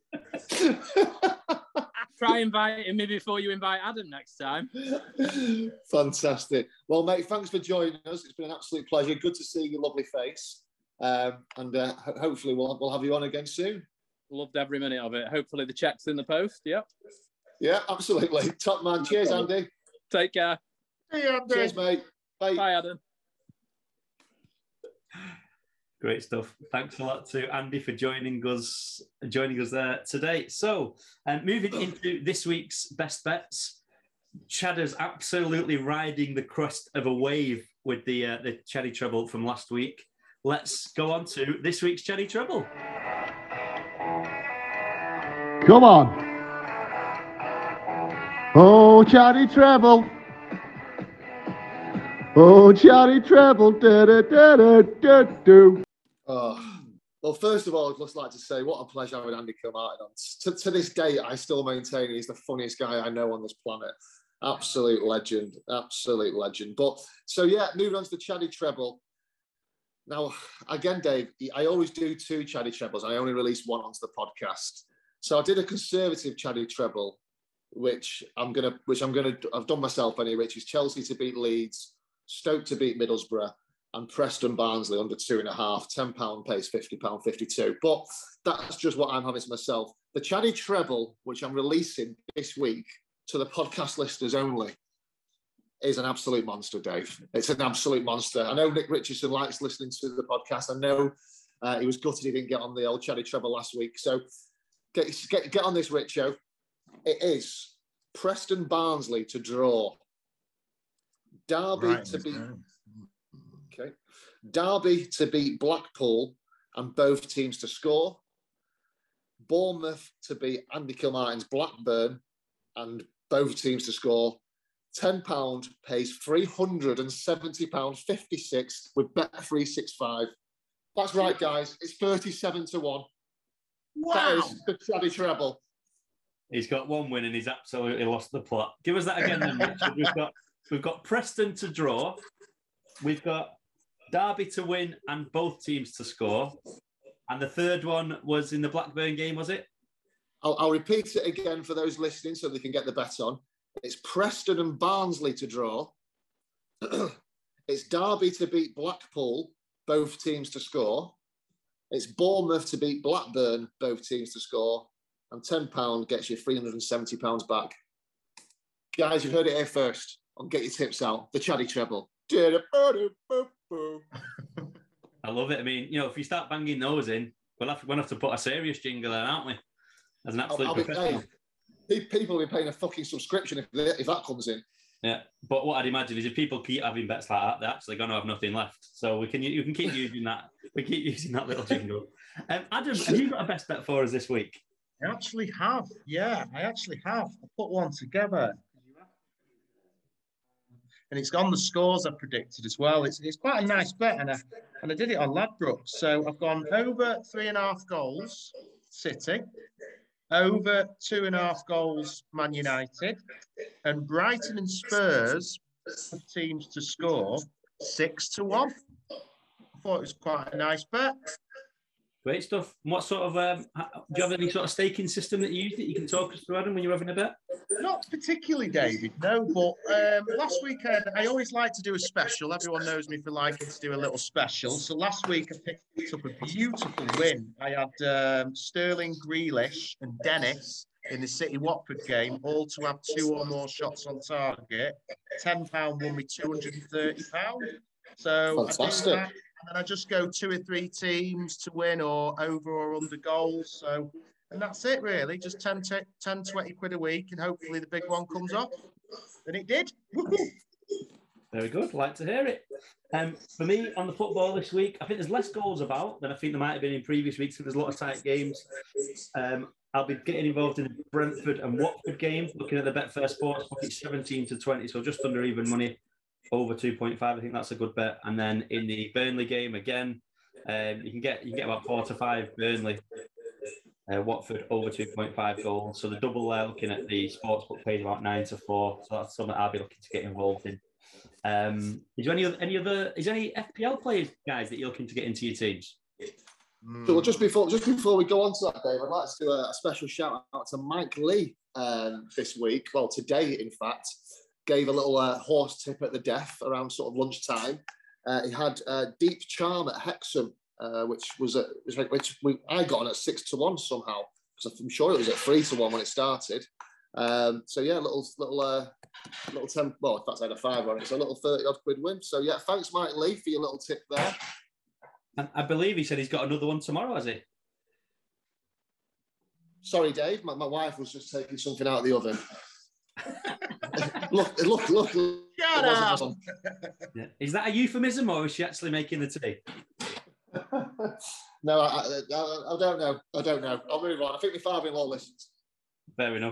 Try inviting me before you invite Adam next time. Fantastic. Well, mate, thanks for joining us. It's been an absolute pleasure. Good to see your lovely face, um, and uh, ho- hopefully we'll we'll have you on again soon. Loved every minute of it. Hopefully the check's in the post. Yep. Yeah, absolutely. Top man. Cheers, problem. Andy. Take care. See you, Andy. Cheers, mate. Bye. Bye, Adam. Great stuff. Thanks a lot to Andy for joining us joining us there today. So, um, moving into this week's best bets, Chadder's absolutely riding the crest of a wave with the uh, the Chaddy Treble from last week. Let's go on to this week's Chaddy Treble. Come on. Oh, Chaddy Treble. Oh, Chaddy Treble. Da, da, da, da, da, do. Oh. Well, first of all, I'd just like to say what a pleasure having Andy Kilmartin on. To, to this day, I still maintain he's the funniest guy I know on this planet. Absolute legend. Absolute legend. But so, yeah, moving on to the Chaddy Treble. Now, again, Dave, I always do two Chaddy Trebles. I only release one onto the podcast. So I did a conservative Chaddy Treble, which I'm gonna, which I'm gonna, I've done myself anyway, which is Chelsea to beat Leeds, Stoke to beat Middlesbrough, and Preston Barnsley under two and a half. ten pound pays fifty pound fifty-two. But that's just what I'm having to myself. The Chaddy Treble, which I'm releasing this week to the podcast listeners only, is an absolute monster, Dave. It's an absolute monster. I know Nick Richardson likes listening to the podcast. I know uh, he was gutted he didn't get on the old Chaddy Treble last week. So get, get, get on this, Richo. It is Preston Barnsley to draw. Derby Right, to beat... okay. Okay. Derby to beat Blackpool and both teams to score. Bournemouth to beat Andy Kilmartin's Blackburn and both teams to score. ten pounds pays three hundred seventy pounds fifty-six with Bet three sixty-five. That's right, guys. It's thirty-seven to one. Wow. That is the Chaddy Treble. He's got one win and he's absolutely lost the plot. Give us that again, then, Richard. We've got we've got Preston to draw. We've got Derby to win and both teams to score. And the third one was in the Blackburn game, was it? I'll, I'll repeat it again for those listening so they can get the bet on. It's Preston and Barnsley to draw. It's Derby to beat Blackpool, both teams to score. It's Bournemouth to beat Blackburn, both teams to score. And ten pounds gets you three hundred seventy pounds back. Guys, you've heard it here first. I'll get your tips out. The Chaddy Treble. I love it. I mean, you know, if you start banging those in, we'll have, we'll have to put a serious jingle in, aren't we? As an absolute I'll, I'll be professional. paying, people will be paying a fucking subscription if, they, if that comes in. Yeah, but what I'd imagine is if people keep having bets like that, they're actually going to have nothing left. So we can you can keep using that. We keep using that little jingle. Um, Adam, have you got a best bet for us this week? I actually have. Yeah, I actually have. I put one together. And it's on the scores I predicted as well. It's it's quite a nice bet, and I and I did it on Ladbrokes. So I've gone over three and a half goals, City, over two and a half goals, Man United, and Brighton and Spurs teams to score six to one. I thought it was quite a nice bet. Great stuff. And what sort of um, do you have any sort of staking system that you use that you can talk us through, Adam, when you're having a bet? Not particularly, David, no, but um, last weekend, I always like to do a special. Everyone knows me for liking to do a little special. So last week, I picked up a beautiful win. I had um, Sterling, Grealish and Dennis in the City Watford game, all to have two or more shots on target. ten pounds won me two hundred thirty pounds. So Fantastic. I do that, and then I just go two or three teams to win or over or under goals. So, and that's it really, just ten, ten, twenty quid a week, and hopefully the big one comes off. And it did. Woo-hoo. Very good. Like to hear it. Um, for me, on the football this week, I think there's less goals about than I think there might have been in previous weeks. So there's a lot of tight games. Um, I'll be getting involved in the Brentford and Watford game, looking at the Betfair Sports book. It's seventeen to twenty, so just under even money, over two point five. I think that's a good bet. And then in the Burnley game again, um, you can get you can get about four to five Burnley. Uh, Watford over two point five goals. So the double there, looking at the sportsbook page, about nine to four. So that's something I'll be looking to get involved in. Um, is there any other, any other, is there any F P L players, guys, that you're looking to get into your teams? So well, just before just before we go on to that, Dave, I'd like to do a, a special shout out to Mike Lee um, this week. Well, today, in fact, gave a little uh, horse tip at the death around sort of lunchtime. Uh, he had uh, Deep Charm at Hexham, uh, which was a, which we I got on at six to one somehow, because I'm sure it was at three to one when it started. Um, so yeah, little little uh, little ten. Well, in fact, I had a five on it. So a little thirty odd quid win. So yeah, thanks, Mike Lee, for your little tip there. And I believe he said he's got another one tomorrow, has he? Sorry, Dave. My, my wife was just taking something out of the oven. look, look, look. look. Shut It up. wasn't- Yeah. Is that a euphemism or is she actually making the tea? No, I, I, I don't know. I don't know. I'll move on. I think my father-in-law listens. Fair enough.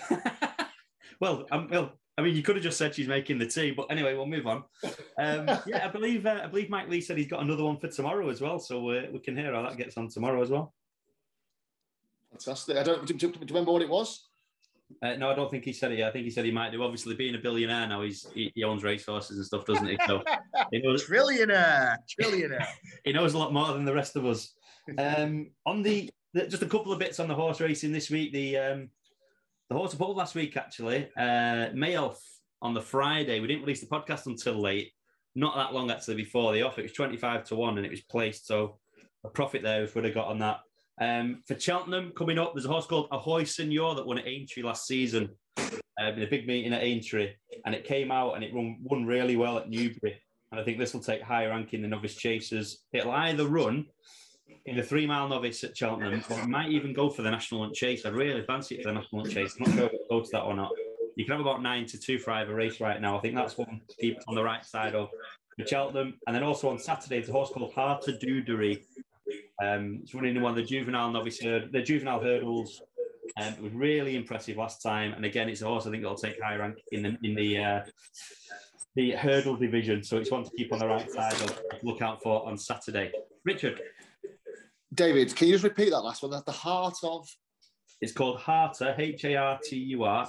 well, um, well, I mean, you could have just said she's making the tea, but anyway, we'll move on. Um, yeah, I believe uh, I believe Mike Lee said he's got another one for tomorrow as well, so uh, we can hear how that gets on tomorrow as well. Fantastic. I don't. Do, do, do you remember what it was? Uh, no, I don't think he said it yet. I think he said he might do. Obviously, being a billionaire now, he's he, he owns racehorses and stuff, doesn't he? So he knows, Trillionaire, trillionaire. he knows a lot more than the rest of us. Um, on the, the just a couple of bits on the horse racing this week. The um, the horse pulled last week actually. Uh, Mayoff on the Friday. We didn't release the podcast until late. Not that long actually before the off. It was twenty-five to one and it was placed. So a profit there if we'd have got on that. Um, for Cheltenham coming up, there's a horse called Ahoy Senor that won at Aintree last season. Uh, in a big meeting at Aintree, and it came out and it run, won really well at Newbury. And I think this will take higher ranking than Novice Chasers. It'll either run in the three mile novice at Cheltenham, or it might even go for the National Hunt Chase. I really fancy it for the National Hunt Chase. I'm not sure if it'll go to that or not. You can have about nine to two for either race right now. I think that's one to keep on the right side of for Cheltenham. And then also on Saturday, there's a horse called Heart of Doodery. Um, it's running in one of the juvenile novice herd, the juvenile hurdles. Um, it was really impressive last time, and again, it's a horse I think that'll take high rank in the in the uh, the hurdle division. So it's one to keep on the right side of look out for on Saturday. Richard, David, can you just repeat that last one? That's the heart of it's called Harter, H A R T U R.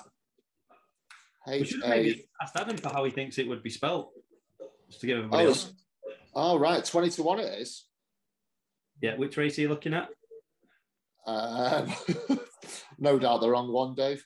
We H should have A. maybe asked Adam for how he thinks it would be spelt, just to give everybody Oh, else. it's- oh, right, twenty to one it is. Yeah, which race are you looking at? Um, no doubt the wrong one, Dave.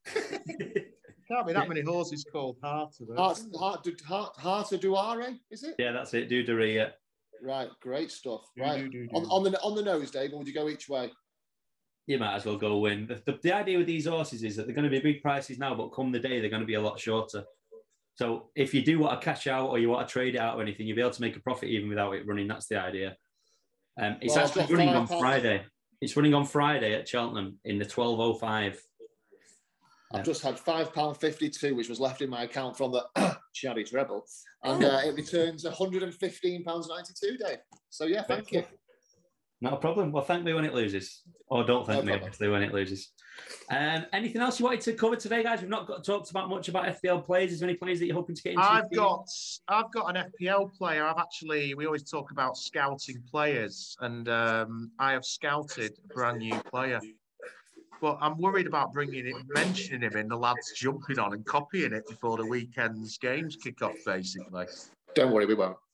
Can't be that many horses called Heart of Heart, heart, heart, heart of Duare, is it? Yeah, that's it, Doodery. Yeah. Right, great stuff. Do, Right, do, do, do. on, on the on the nose, Dave, or would you go each way? You might as well go win. The, the, the idea with these horses is that they're going to be big prices now, but come the day, they're going to be a lot shorter. So if you do want to cash out or you want to trade it out or anything, you'll be able to make a profit even without it running. That's the idea. Um, it's Well, I've actually got running five on pounds. Friday. It's running on Friday at Cheltenham in the twelve oh five. I've just had five pound fifty-two, which was left in my account from the Charity Treble, and uh, it returns one hundred and fifteen pounds ninety-two, Dave. So yeah, thank you. Not a problem. Well, thank me when it loses. Or don't thank No me, problem. obviously, when it loses. Um, anything else you wanted to cover today, guys? We've not got talked about much about F P L players. Is there any players that you're hoping to get into? I've got I've got an F P L player. I've actually we always talk about scouting players, and um, I have scouted a brand new player. But I'm worried about bringing it, mentioning him in the lads jumping on and copying it before the weekend's games kick off, basically. Don't worry, we won't.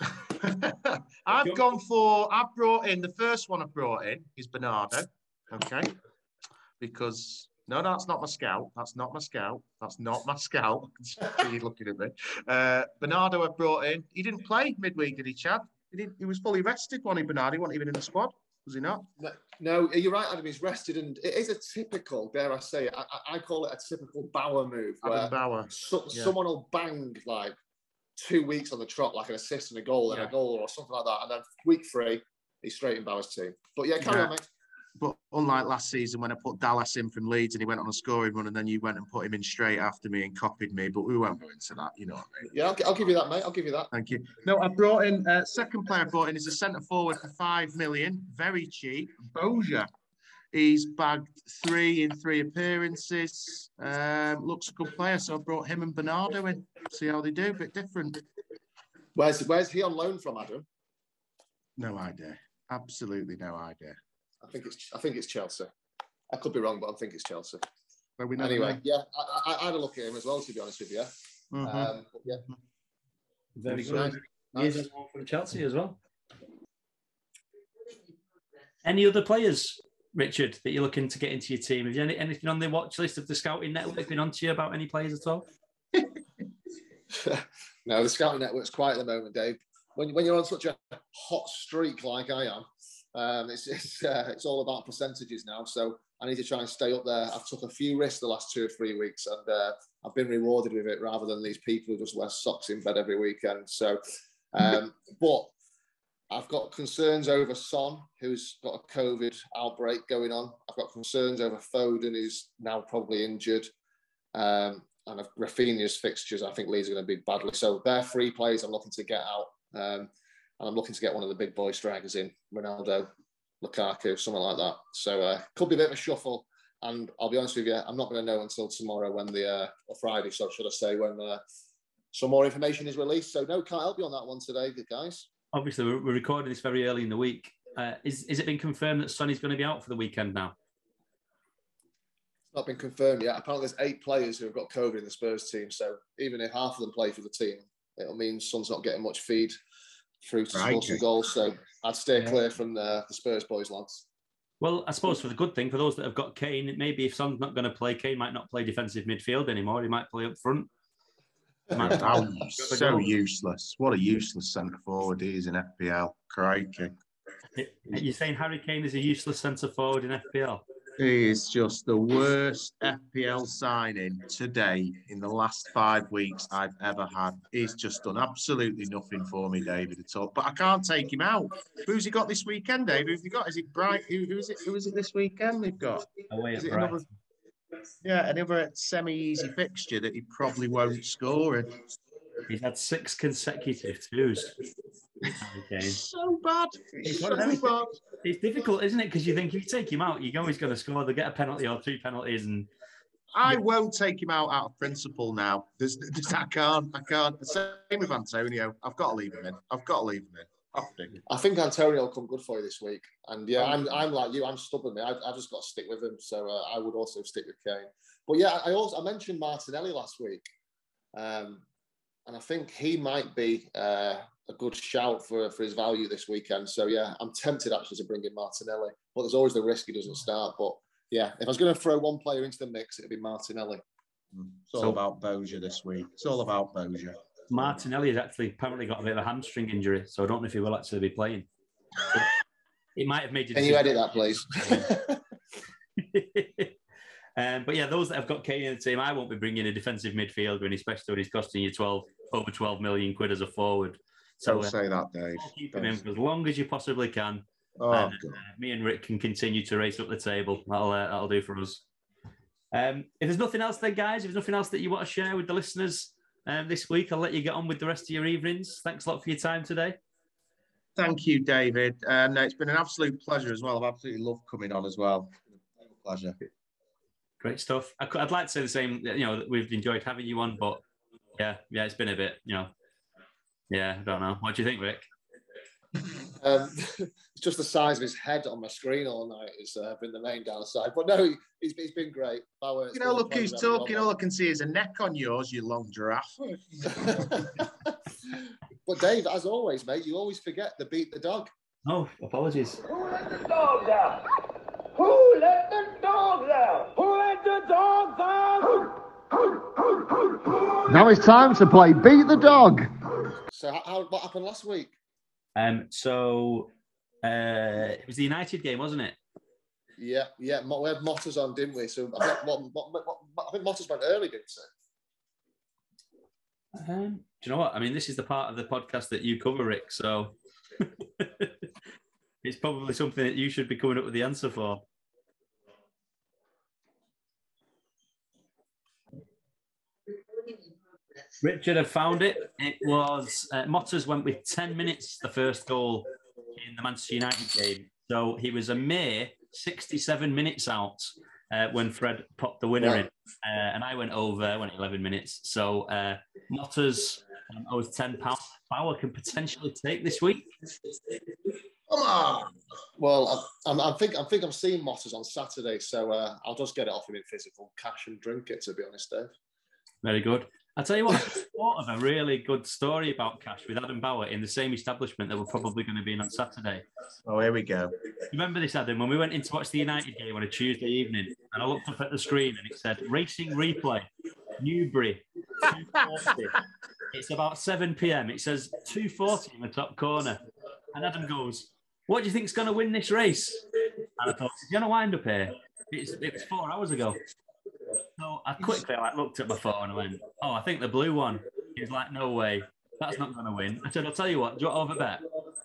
I've gone for, I've brought in, the first one I've brought in is Bernardo, okay? Because, no, that's not my scout. That's not my scout. That's not my scout. You're looking at me. Uh, Bernardo I've brought in. He didn't play midweek, did he, Chad? He, didn't, he was fully rested, wasn't he, Bernardo? He wasn't even in the squad, was he not? No, no, you're right, Adam. He's rested, and it is a typical, dare I say it, I, I I call it a typical Bauer move, where Adam Bauer. so, yeah. someone will bang like two weeks on the trot, like an assist and a goal and Yeah. a goal or something like that, and then week three, he's straight in Bauer's team. But yeah, carry Yeah. on, mate. But unlike last season when I put Dallas in from Leeds and he went on a scoring run and then you went and put him in straight after me and copied me, but we won't go into that, you know what I mean? Yeah, I'll, I'll give you that, mate. I'll give you that. Thank you. No, I brought in, uh, second player I brought in is a centre forward for five million, very cheap, Boja. He's bagged three in three appearances, um, looks a good player, so I brought him and Bernardo in, see how they do, a bit different. Where's where's he on loan from, Adam? No idea, absolutely no idea. I think it's I think it's Chelsea. I could be wrong, but I think it's Chelsea. But we never Anyway, know. yeah, I, I, I had a look at him as well, to be honest with you. Mhm. Um, but yeah, Very Nice. good. Nice. He's on from Chelsea as well. Any other players, Richard, that you're looking to get into your team? Have you any, anything on the watch list of the scouting network been on to you about any players at all? No, the scouting network's quiet at the moment, Dave. When, when you're on such a hot streak like I am, um, it's it's, uh, it's all about percentages now. So I need to try and stay up there. I've took a few risks the last two or three weeks, and uh, I've been rewarded with it rather than these people who just wear socks in bed every weekend. So, um, but I've got concerns over Son, who's got a COVID outbreak going on. I've got concerns over Foden, who's now probably injured. Um, and of Rafinha's fixtures, I think Leeds are going to be badly. So they're three players I'm looking to get out. Um, and I'm looking to get one of the big boy strikers in, Ronaldo, Lukaku, something like that. So uh, could be a bit of a shuffle. And I'll be honest with you, I'm not going to know until tomorrow when the, uh, or Friday, so should I say, when uh, some more information is released. So no, can't help you on that one today, guys. Obviously, we're, we're recording this very early in the week. Uh, is, is it been confirmed that Sonny's going to be out for the weekend now? It's not been confirmed yet. Apparently, there's eight players who have got COVID in the Spurs team. So even if half of them play for the team, it'll mean Son's not getting much feed through to score some goals. So I'd stay clear from the, the Spurs boys, lads. Well, I suppose for the good thing, for those that have got Kane, maybe if Son's not going to play, Kane might not play defensive midfield anymore. He might play up front. Oh, so useless. What a useless centre forward he is in F P L. Crikey. You're saying Harry Kane is a useless centre forward in F P L? He is just the worst F P L signing to date in the last five weeks I've ever had. He's just done absolutely nothing for me, David, at all. But I can't take him out. Who's he got this weekend, David? Who's he got? Is it Bright? Who, who is it? Who is it this weekend they've got? Away is at it another, yeah, another semi-easy fixture that he probably won't score in. He's had six consecutive twos. Okay. So bad. It's, so bad. bad. It's difficult, isn't it? Because you think if you take him out, you're always going to score. They get a penalty or two penalties, and I won't take him out out of principle now. There's, there's, I can't. I can't. The same with Antonio. I've got to leave him in. I've got to leave him in. I think Antonio will come good for you this week. And yeah, I'm, I'm like you. I'm stubborn. I've, I've just got to stick with him. So uh, I would also stick with Kane. But yeah, I also I mentioned Martinelli last week, um, and I think he might be uh, a good shout for for his value this weekend. So yeah, I'm tempted actually to bring in Martinelli, but there's always the risk he doesn't start. But yeah, if I was going to throw one player into the mix, it'd be Martinelli. It's all so, about Bozier this week. It's all about Bozier. Martinelli has actually apparently got a bit of a hamstring injury, so I don't know if he will actually be playing. So it might have made you. Can you edit that, please? um, but yeah, those that have got Kane in the team, I won't be bringing a defensive midfielder, and especially when he's costing you twelve over twelve million quid as a forward. So don't uh, say that, Dave. Keep him in for as long as you possibly can. Oh, and, uh, me and Rick can continue to race up the table. That'll uh, that'll do for us. Um, if there's nothing else, then guys, if there's nothing else that you want to share with the listeners. Um, this week, I'll let you get on with the rest of your evenings. Thanks a lot for your time today. Thank you, David. Um, no, it's been an absolute pleasure as well. I've absolutely loved coming on as well. Pleasure. Great stuff. I, I'd like to say the same. You know, we've enjoyed having you on, but yeah, yeah, it's been a bit. You know, yeah, I don't know. What do you think, Rick? Um, it's just the size of his head on my screen all night has uh, been the main downside. But no, he, he's, he's been great. Bauer, you know, look who's talking. All I can see is a neck on yours, you long giraffe. But Dave, as always, mate, you always forget the beat the dog. Oh, apologies. Who let the dogs out? Who let the dogs out? Who let the dogs out? Now it's time to play Beat the Dog. So how, how, what happened last week? Um, so uh, it was the United game, wasn't it? Yeah, yeah. We had Motters on, didn't we? So I think, what, what, what, I think Motters went early, didn't he? Um, do you know what? I mean, this is the part of the podcast that you cover, Rick. So it's probably something that you should be coming up with the answer for. Richard had found it. It was uh, Motters went with ten minutes, the first goal in the Manchester United game. So he was a mere sixty-seven minutes out uh, when Fred popped the winner in. Uh, and I went over, went eleven minutes. So uh, Motters um, owes ten pounds. Bauer can potentially take this week. Come on. Well, I, I, I think I think I'm seeing Motters on Saturday, so uh, I'll just get it off him in physical cash and drink it, to be honest, Dave. Very good. I'll tell you what, I thought of a really good story about cash with Adam Bauer in the same establishment that we're probably going to be in on Saturday. Oh, here we go. Remember this, Adam, when we went in to watch the United game on a Tuesday evening, and I looked up at the screen and it said, Racing Replay, Newbury, two forty. It's about seven p.m. It says two forty in the top corner. And Adam goes, what do you think's going to win this race? And I thought, it's going to wind up here. It's, it was four hours ago. So I quickly like looked at my phone and went, oh, I think the blue one. He was like, no way, that's not going to win. I said, I'll tell you what, do you want to have a bet?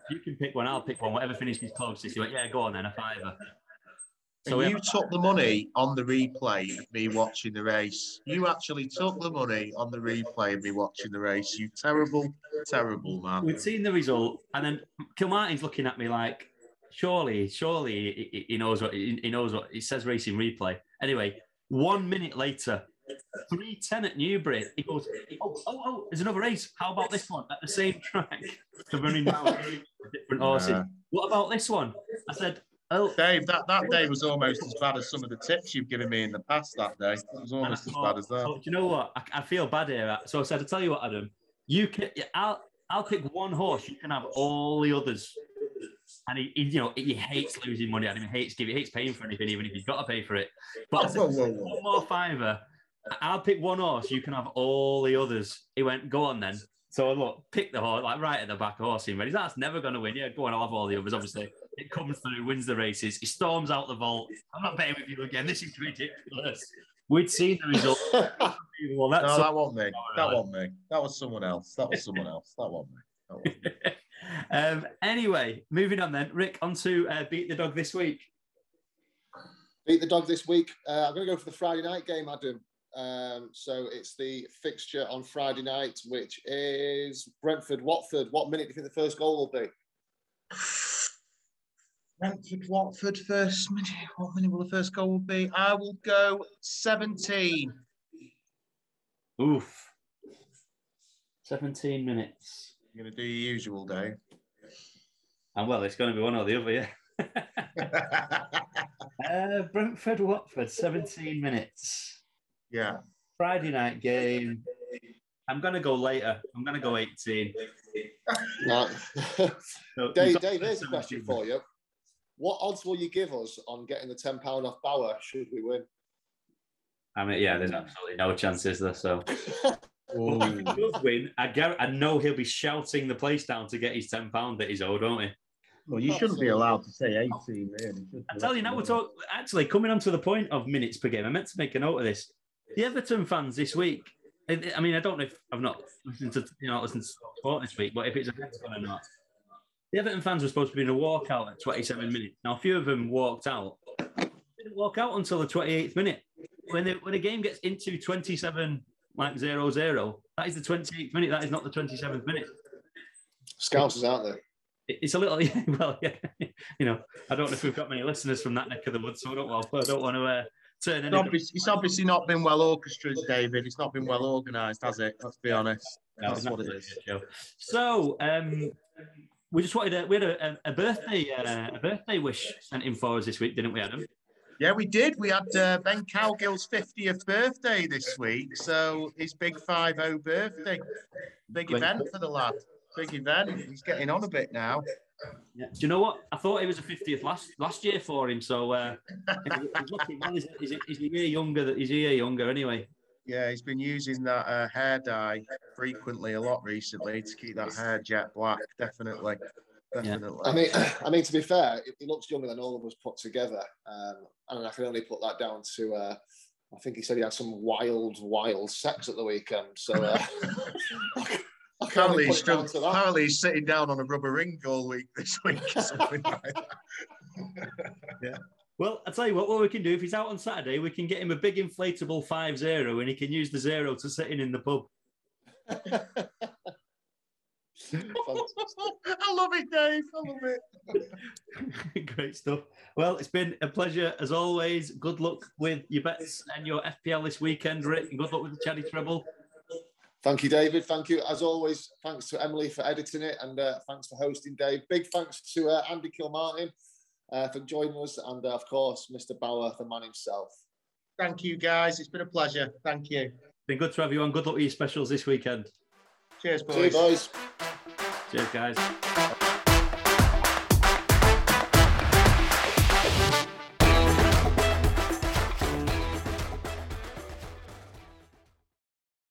you can pick one, I'll pick one, whatever finishes closest. He went, yeah, go on then, a fiver. So we you have- took the money on the replay of me watching the race. You actually took the money on the replay of me watching the race. You terrible, terrible man. We'd seen the result, and then Kilmartin's looking at me like, surely, surely he, he knows what he, he knows what it says. Racing replay. Anyway, one minute later, three ten at Newbury. He goes, oh, oh, oh, there's another race. How about this one at the same track? They're running down different horses. Yeah. What about this one? I said, oh, Dave, that, that day was almost as bad as some of the tips you've given me in the past that day. It was and I almost as thought, bad as that. oh, do you know what? I, I feel bad here. So I said, I'll tell you what, Adam. You can. I'll. I'll pick one horse. You can have all the others. And he, he you know, he hates losing money. Adam. He hates giving. He hates paying for anything, even if he's got to pay for it. But I said, Whoa, whoa, whoa. one more fiver. I'll pick one horse. You can have all the others. He went, go on then. So look, pick the horse, like right at the back, horse in ready. That's never going to win. Yeah, go on. I'll have all the others. Obviously, it comes through, wins the races. He storms out the vault. I'm not betting with you again. This is ridiculous. We'd seen the result. Well, that's No, that wasn't me. That right. wasn't me. That was someone else. That was someone else. That wasn't me. That wasn't me. um, anyway, moving on then. Rick, on to uh, Beat the Dog this week. Beat the Dog this week. Uh, I'm going to go for the Friday night game, Adam. Um, so it's the fixture on Friday night, which is Brentford Watford. What minute do you think the first goal will be? Brentford, Watford, first minute. What minute will the first goal be? I will go seventeen. Oof. seventeen minutes. You're going to do your usual, Dave. And well, it's going to be one or the other, yeah. uh, Brentford, Watford, seventeen minutes. Yeah. Friday night game. I'm going to go later. I'm going to go eighteen. Right. So Dave, you've got Dave, here's a seventeen question for you. What odds will you give us on getting the ten pounds off Bauer should we win? I mean, yeah, there's absolutely no chance, is there? So, Oh. if he does win, I, gar- I know he'll be shouting the place down to get his ten pounds that he's owed, don't he? Well, you shouldn't be allowed to say eighteen, really. I tell you now, we're talking, actually coming on to the point of minutes per game. I meant to make a note of this. The Everton fans this week, I I mean, I don't know if I've not listened to, you know, listened to sport this week, but if it's a Everton or not. The Everton fans were supposed to be in a walkout at twenty-seven minutes. Now, a few of them walked out. They didn't walk out until the twenty-eighth minute. When the, when a game gets into twenty-seven, like zero zero, that is the twenty-eighth minute. That is not the twenty-seventh minute. Scousers, aren't they? It- It's a little, yeah, well, yeah. You know, I don't know if we've got many listeners from that neck of the woods, so I don't, I don't want to uh, turn It's any. obviously, it's obviously not been well orchestrated, David. It's not been well organised, has it? Let's be honest. No, That's it's not what it a is. shit show. So, um, we just wanted a, we had a, a birthday uh, a birthday wish sent in for us this week, didn't we, Adam? Yeah, we did. We had uh, Ben Cowgill's fiftieth birthday this week, so his big five oh birthday. Big Great. event for the lad. Big event. He's getting on a bit now. Yeah. Do you know what? I thought it was a fiftieth last last year for him. So uh, he's looking well. He's, he's, he's a year younger. He's a year younger anyway. Yeah, he's been using that uh, hair dye frequently a lot recently to keep that hair jet black. Definitely, definitely. I mean, I mean, to be fair, he looks younger than all of us put together, um, and I can only put that down to. Uh, I think he said he had some wild, wild sex at the weekend. So uh, I can Apparently only he's, put it down still, to that. apparently he's sitting down on a rubber ring all week this week or something like that. Yeah. Well, I tell you what. What we can do if he's out on Saturday, we can get him a big inflatable five zero, and he can use the zero to sit in in the pub. I love it, Dave. I love it. Great stuff. Well, it's been a pleasure as always. Good luck with your bets and your F P L this weekend, Rick. And good luck with the Chaddy Treble. Thank you, David. Thank you, as always. Thanks to Emily for editing it, and uh, thanks for hosting, Dave. Big thanks to uh, Andy Kilmartin uh, for joining us, and uh, of course, Mister Bauer, the man himself. Thank you, guys. It's been a pleasure. Thank you. Been good to have you on. Good luck with your specials this weekend. Cheers, boys. See you, boys. Cheers, guys.